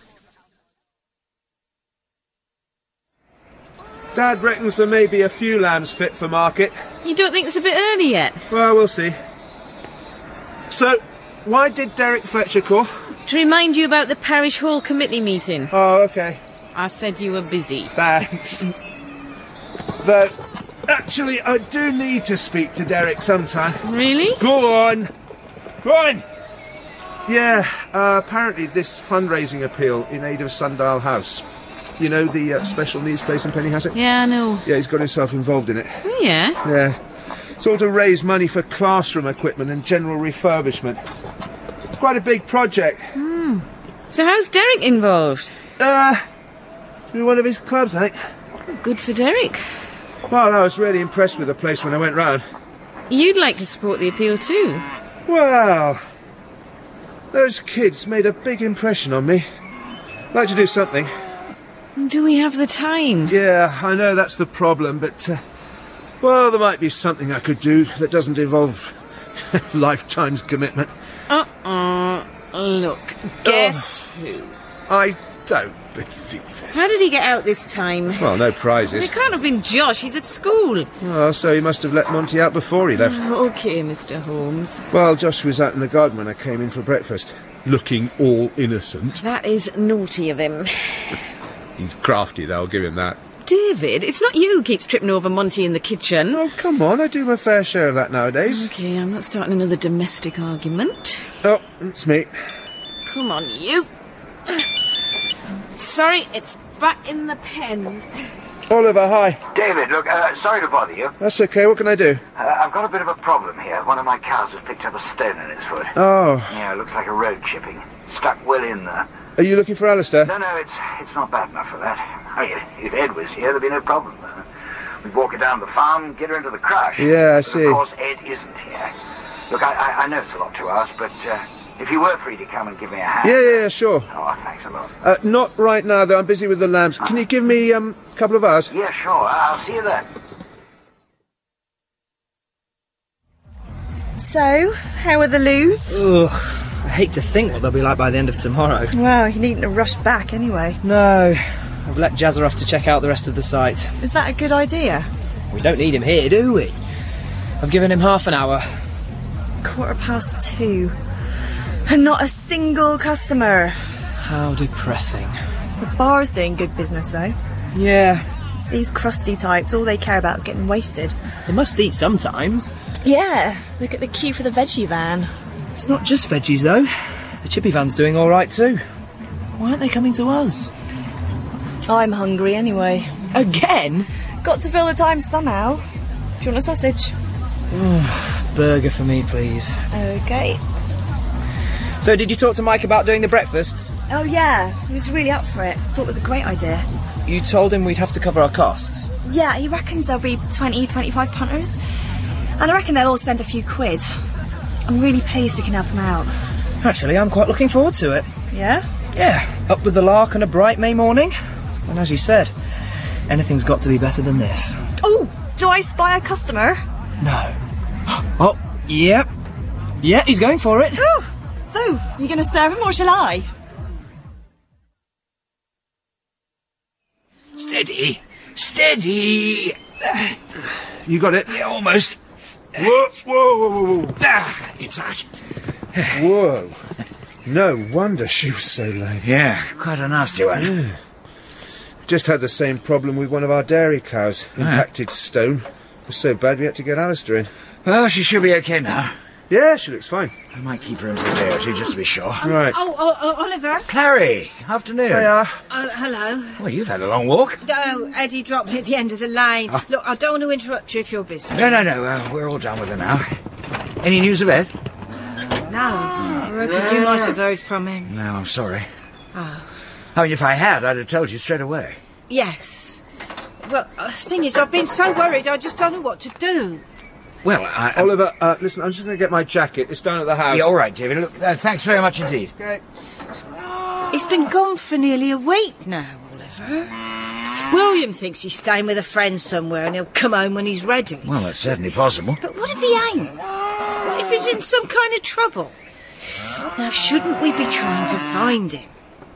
Dad reckons there may be a few lambs fit for market. You don't think it's a bit early yet? Well, we'll see. So, why did Derek Fletcher call? To remind you about the parish hall committee meeting. Oh, okay. I said you were busy. Thanks. Though, actually, I do need to speak to Derek sometime. Really? Go on! Go on! Yeah, uh, apparently this fundraising appeal in aid of Sundial House. You know, the uh, special needs place in Pennyhasset? Yeah, I know. Yeah, he's got himself involved in it. Oh, yeah? Yeah. It's all to raise money for classroom equipment and general refurbishment. It's quite a big project. Hmm. So how's Derek involved? Uh, through one of his clubs, I think. Good for Derek. Well, I was really impressed with the place when I went round. You'd like to support the appeal too? Well, those kids made a big impression on me. I'd like to do something. Do we have the time? Yeah, I know that's the problem, but, uh, well, there might be something I could do that doesn't involve lifetime's commitment. Uh-uh. Look, guess oh, who? I don't believe it. How did he get out this time? Well, no prizes. It can't have been Josh, he's at school. Well, so he must have let Monty out before he left. OK, Mister Holmes. Well, Josh was out in the garden when I came in for breakfast, looking all innocent. That is naughty of him. He's crafty, though, I'll give him that. David, it's not you who keeps tripping over Monty in the kitchen. Oh, come on, I do my fair share of that nowadays. OK, I'm not starting another domestic argument. Oh, it's me. Come on, you. Sorry, it's back in the pen. Oliver, hi. David, look, uh, sorry to bother you. That's okay, what can I do? Uh, I've got a bit of a problem here. One of my cows has picked up a stone in its foot. Oh. Yeah, it looks like a road chipping. Stuck well in there. Are you looking for Alistair? No, no, it's it's not bad enough for that. I mean, if Ed was here, there'd be no problem. Uh, we'd walk her down the farm, get her into the crush. Yeah, I but see. Of course, Ed isn't here. Look, I, I, I know it's a lot to ask, but uh, If you were free to come and give me a hand. Yeah, yeah, yeah, sure. Oh, thanks a lot. Uh, not right now, though. I'm busy with the lambs. Can you give me um, a couple of hours? Yeah, sure. I'll see you then. So, how are the loos? Ugh, I hate to think what they'll be like by the end of tomorrow. Well, you needn't have rushed back anyway. No, I've let Jazza off to check out the rest of the site. Is that a good idea? We don't need him here, do we? I've given him half an hour. Quarter past two. And not a single customer. How depressing. The bar's doing good business, though. Yeah. It's these crusty types. All they care about is getting wasted. They must eat sometimes. Yeah. Look at the queue for the veggie van. It's not just veggies, though. The chippy van's doing all right, too. Why aren't they coming to us? I'm hungry anyway. Again? Got to fill the time somehow. Do you want a sausage? Burger for me, please. Okay. So, did you talk to Mike about doing the breakfasts? Oh, yeah. He was really up for it. Thought it was a great idea. You told him we'd have to cover our costs? Yeah, he reckons there'll be twenty, twenty-five punters. And I reckon they'll all spend a few quid. I'm really pleased we can help them out. Actually, I'm quite looking forward to it. Yeah? Yeah, up with the lark on a bright May morning. And as you said, anything's got to be better than this. Oh, do I spy a customer? No. Oh, yep. Yeah, he's going for it. Ooh. So, you going to serve him or shall I? Steady. Steady. You got it? Yeah, almost. Whoa, whoa, whoa, whoa, whoa. Ah, it's hot. Whoa. No wonder she was so lame. Yeah, quite a nasty one. Yeah. Just had the same problem with one of our dairy cows. Impacted stone. It was so bad we had to get Alistair in. Well, she should be okay now. Yeah, she looks fine. I might keep her in for a day or two just to be sure. Right. Oh, oh, oh Oliver. Clary, afternoon. Hiya. Oh, hello. Well, you've had a long walk. No, Eddie dropped me at the end of the lane. Oh. Look, I don't want to interrupt you if you're busy. No, no, no. Uh, we're all done with her now. Any news of Ed? No. I reckon you might have heard from him. No, I'm sorry. Oh. I mean, if I had, I'd have told you straight away. Yes. Well, the thing is, I've been so worried, I just don't know what to do. Well, I... I Oliver, uh, listen, I'm just going to get my jacket. It's down at the house. Yeah, all right, David. Look, uh, thanks very much indeed. Okay. He's been gone for nearly a week now, Oliver. William thinks he's staying with a friend somewhere and he'll come home when he's ready. Well, that's certainly possible. But what if he ain't? What if he's in some kind of trouble? Now, shouldn't we be trying to find him?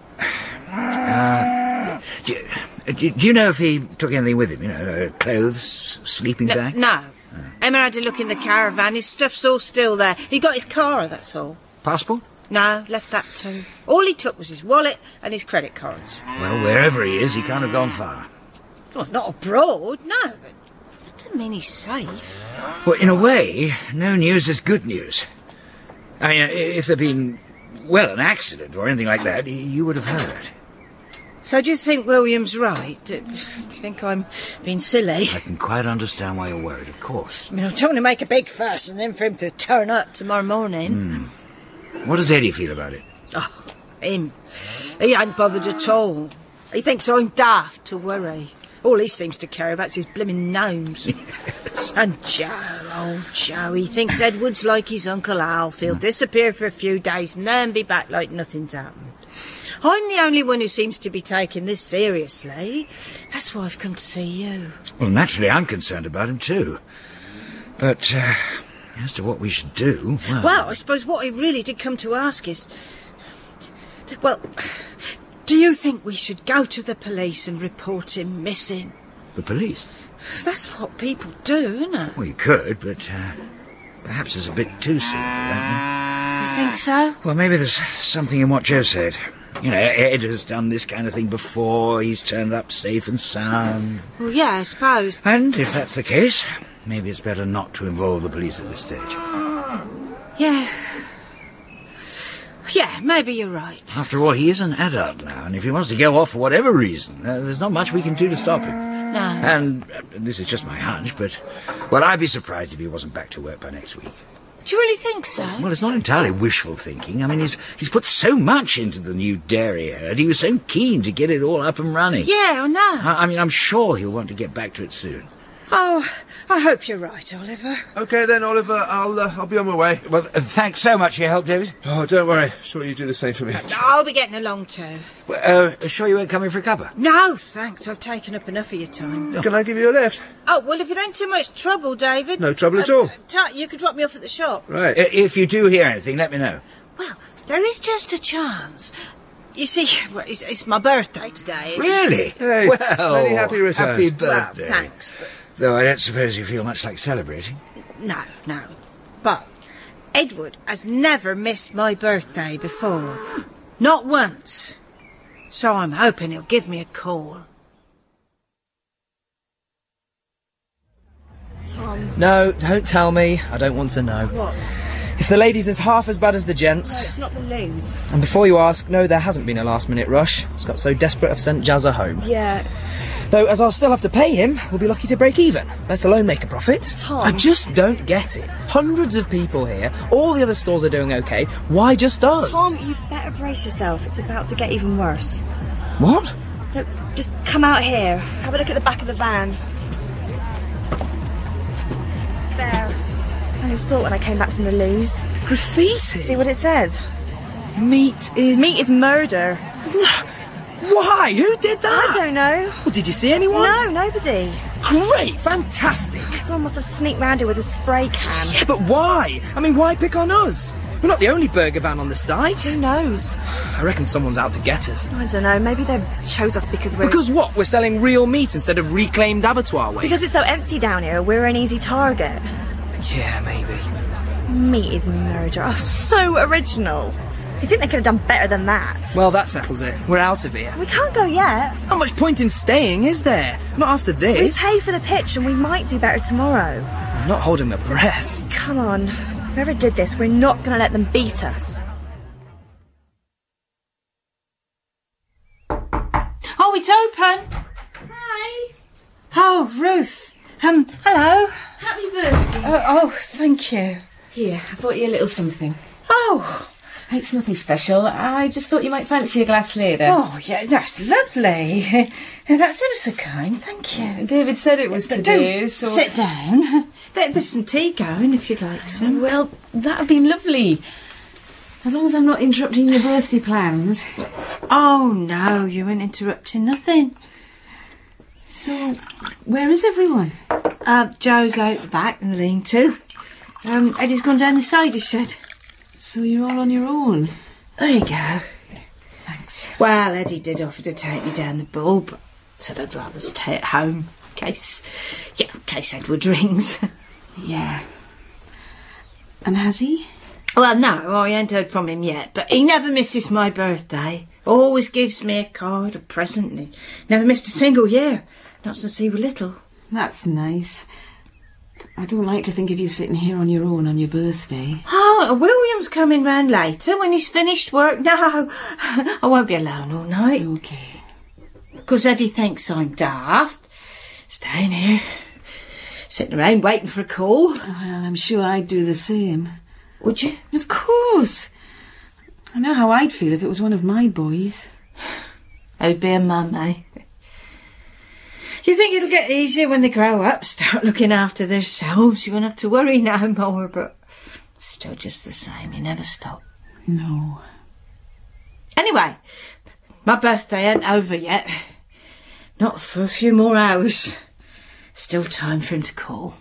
Uh, do, do, do you know if he took anything with him? You know, uh, clothes, sleeping No, bag? no. Emma had a look in the caravan. His stuff's all still there. He got his car, that's all. Passport? No, left that too. All he took was his wallet and his credit cards. Well, wherever he is, he can't have gone far. Well, not abroad, no, but that doesn't mean he's safe. Well, in a way, no news is good news. I mean, if there'd been, well, an accident or anything like that, you would have heard. So do you think William's right? Do you think I'm being silly? I can quite understand why you're worried, of course. I mean, I don't want to make a big fuss and then for him to turn up tomorrow morning. Hmm. What does Eddie feel about it? Oh, him. He ain't bothered at all. He thinks I'm daft to worry. All he seems to care about is his blimmin' gnomes. Yes. And Joe, old Joe, he thinks Edward's like his Uncle Alf. He'll disappear for a few days and then be back like nothing's happened. I'm the only one who seems to be taking this seriously. That's why I've come to see you. Well, naturally, I'm concerned about him, too. But, uh, as to what we should do, well... Well, I suppose what I really did come to ask is... Well, do you think we should go to the police and report him missing? The police? That's what people do, isn't it? Well, you could, but uh, perhaps it's a bit too soon for that. You think so? Well, maybe there's something in what Joe said. You know, Ed has done this kind of thing before. He's turned up safe and sound. Well, yeah, I suppose. And if that's the case, maybe it's better not to involve the police at this stage. Yeah. Yeah, maybe you're right. After all, he is an adult now, and if he wants to go off for whatever reason, uh, there's not much we can do to stop him. No. And uh, this is just my hunch, but, well, I'd be surprised if he wasn't back to work by next week. Do you really think so? Well, it's not entirely wishful thinking. I mean, he's he's put so much into the new dairy herd. He was so keen to get it all up and running. Yeah, I know. I, I mean, I'm sure he'll want to get back to it soon. Oh, I hope you're right, Oliver. OK then, Oliver, I'll uh, I'll be on my way. Well, uh, thanks so much for your help, David. Oh, don't worry. Sure you do the same for me. I'll be getting along too. Well, uh, sure you weren't coming for a cuppa? No, thanks. I've taken up enough of your time. Can I give you a lift? Oh, well, if it ain't too much trouble, David. No trouble at uh, all. Tut, you could drop me off at the shop. Right. Uh, if you do hear anything, let me know. Well, there is just a chance. You see, well, it's, it's my birthday today. Really? Hey, well, many happy returns. Happy birthday. Well, thanks, but... Though I don't suppose you feel much like celebrating. No, no. But Edward has never missed my birthday before. Not once. So I'm hoping he'll give me a call. Tom. No, don't tell me. I don't want to know. What? If the ladies is half as bad as the No, gents... it's not the loos. And before you ask, no, there hasn't been a last-minute rush. It's got so desperate I've sent Jazza home. Yeah. Though, as I'll still have to pay him, we'll be lucky to break even, let alone make a profit. Tom. I just don't get it. Hundreds of people here, all the other stores are doing okay. Why just us? Tom, you better brace yourself. It's about to get even worse. What? Look, just come out here. Have a look at the back of the van. There. I only saw it when I came back from the loos. Graffiti? See what it says? Meat is... Meat is murder. Why? Who did that? I don't know. Well, did you see anyone? No, nobody. Great, fantastic. Someone must have sneaked round here with a spray can. Yeah, but why? I mean, why pick on us? We're not the only burger van on the site. Who knows? I reckon someone's out to get us. I don't know. Maybe they chose us because we're... Because what? We're selling real meat instead of reclaimed abattoir waste? Because it's so empty down here, we're an easy target. Yeah, maybe. Meat is murder. Oh, so original. You think they could have done better than that? Well, that settles it. We're out of here. We can't go yet. Not much point in staying, is there? Not after this. We pay for the pitch and we might do better tomorrow. I'm not holding my breath. Come on. Whoever did this, we're not going to let them beat us. Oh, it's open. Hi. Oh, Ruth. Um, hello. Happy birthday. Uh, oh, thank you. Here, I bought you a little something. Oh. It's nothing special. I just thought you might fancy a glass later. Oh, yeah, that's lovely. That's ever so kind, thank you. David said it was But today, do so... sit down. There- There's some tea going, if you'd like some. Well, that'd been lovely. As long as I'm not interrupting your birthday plans. Oh, no, you ain't interrupting nothing. So, where is everyone? Uh, Joe's out the back in the lean-to. Um, Eddie's gone down the cider shed. So you're all on your own? There you go. Thanks. Well, Eddie did offer to take me down the ball, but said I'd rather stay at home in case, yeah, in case Edward rings. Yeah. And has he? Well, no, I ain't heard from him yet, but he never misses my birthday. Always gives me a card, a present, and he never missed a single year. Not since he was little. That's nice. I don't like to think of you sitting here on your own on your birthday. Oh, William's coming round later when he's finished work. No, I won't be alone all night. Okay. Because Eddie thinks I'm daft. Staying here, sitting around waiting for a call. Well, I'm sure I'd do the same. Would you? Of course. I know how I'd feel if it was one of my boys. I'd be a mum, eh? You think it'll get easier when they grow up, start looking after themselves? You won't have to worry no more, but still just the same, you never stop. No. Anyway, my birthday ain't over yet. Not for a few more hours. Still time for him to call.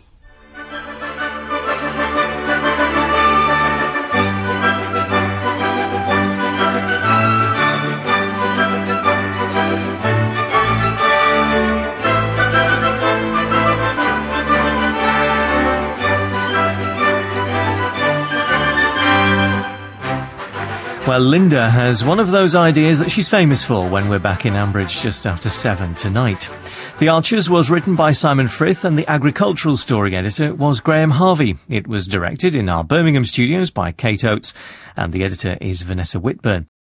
Well, Linda has one of those ideas that she's famous for when we're back in Ambridge just after seven tonight. The Archers was written by Simon Frith and the agricultural story editor was Graham Harvey. It was directed in our Birmingham studios by Kate Oates and the editor is Vanessa Whitburn.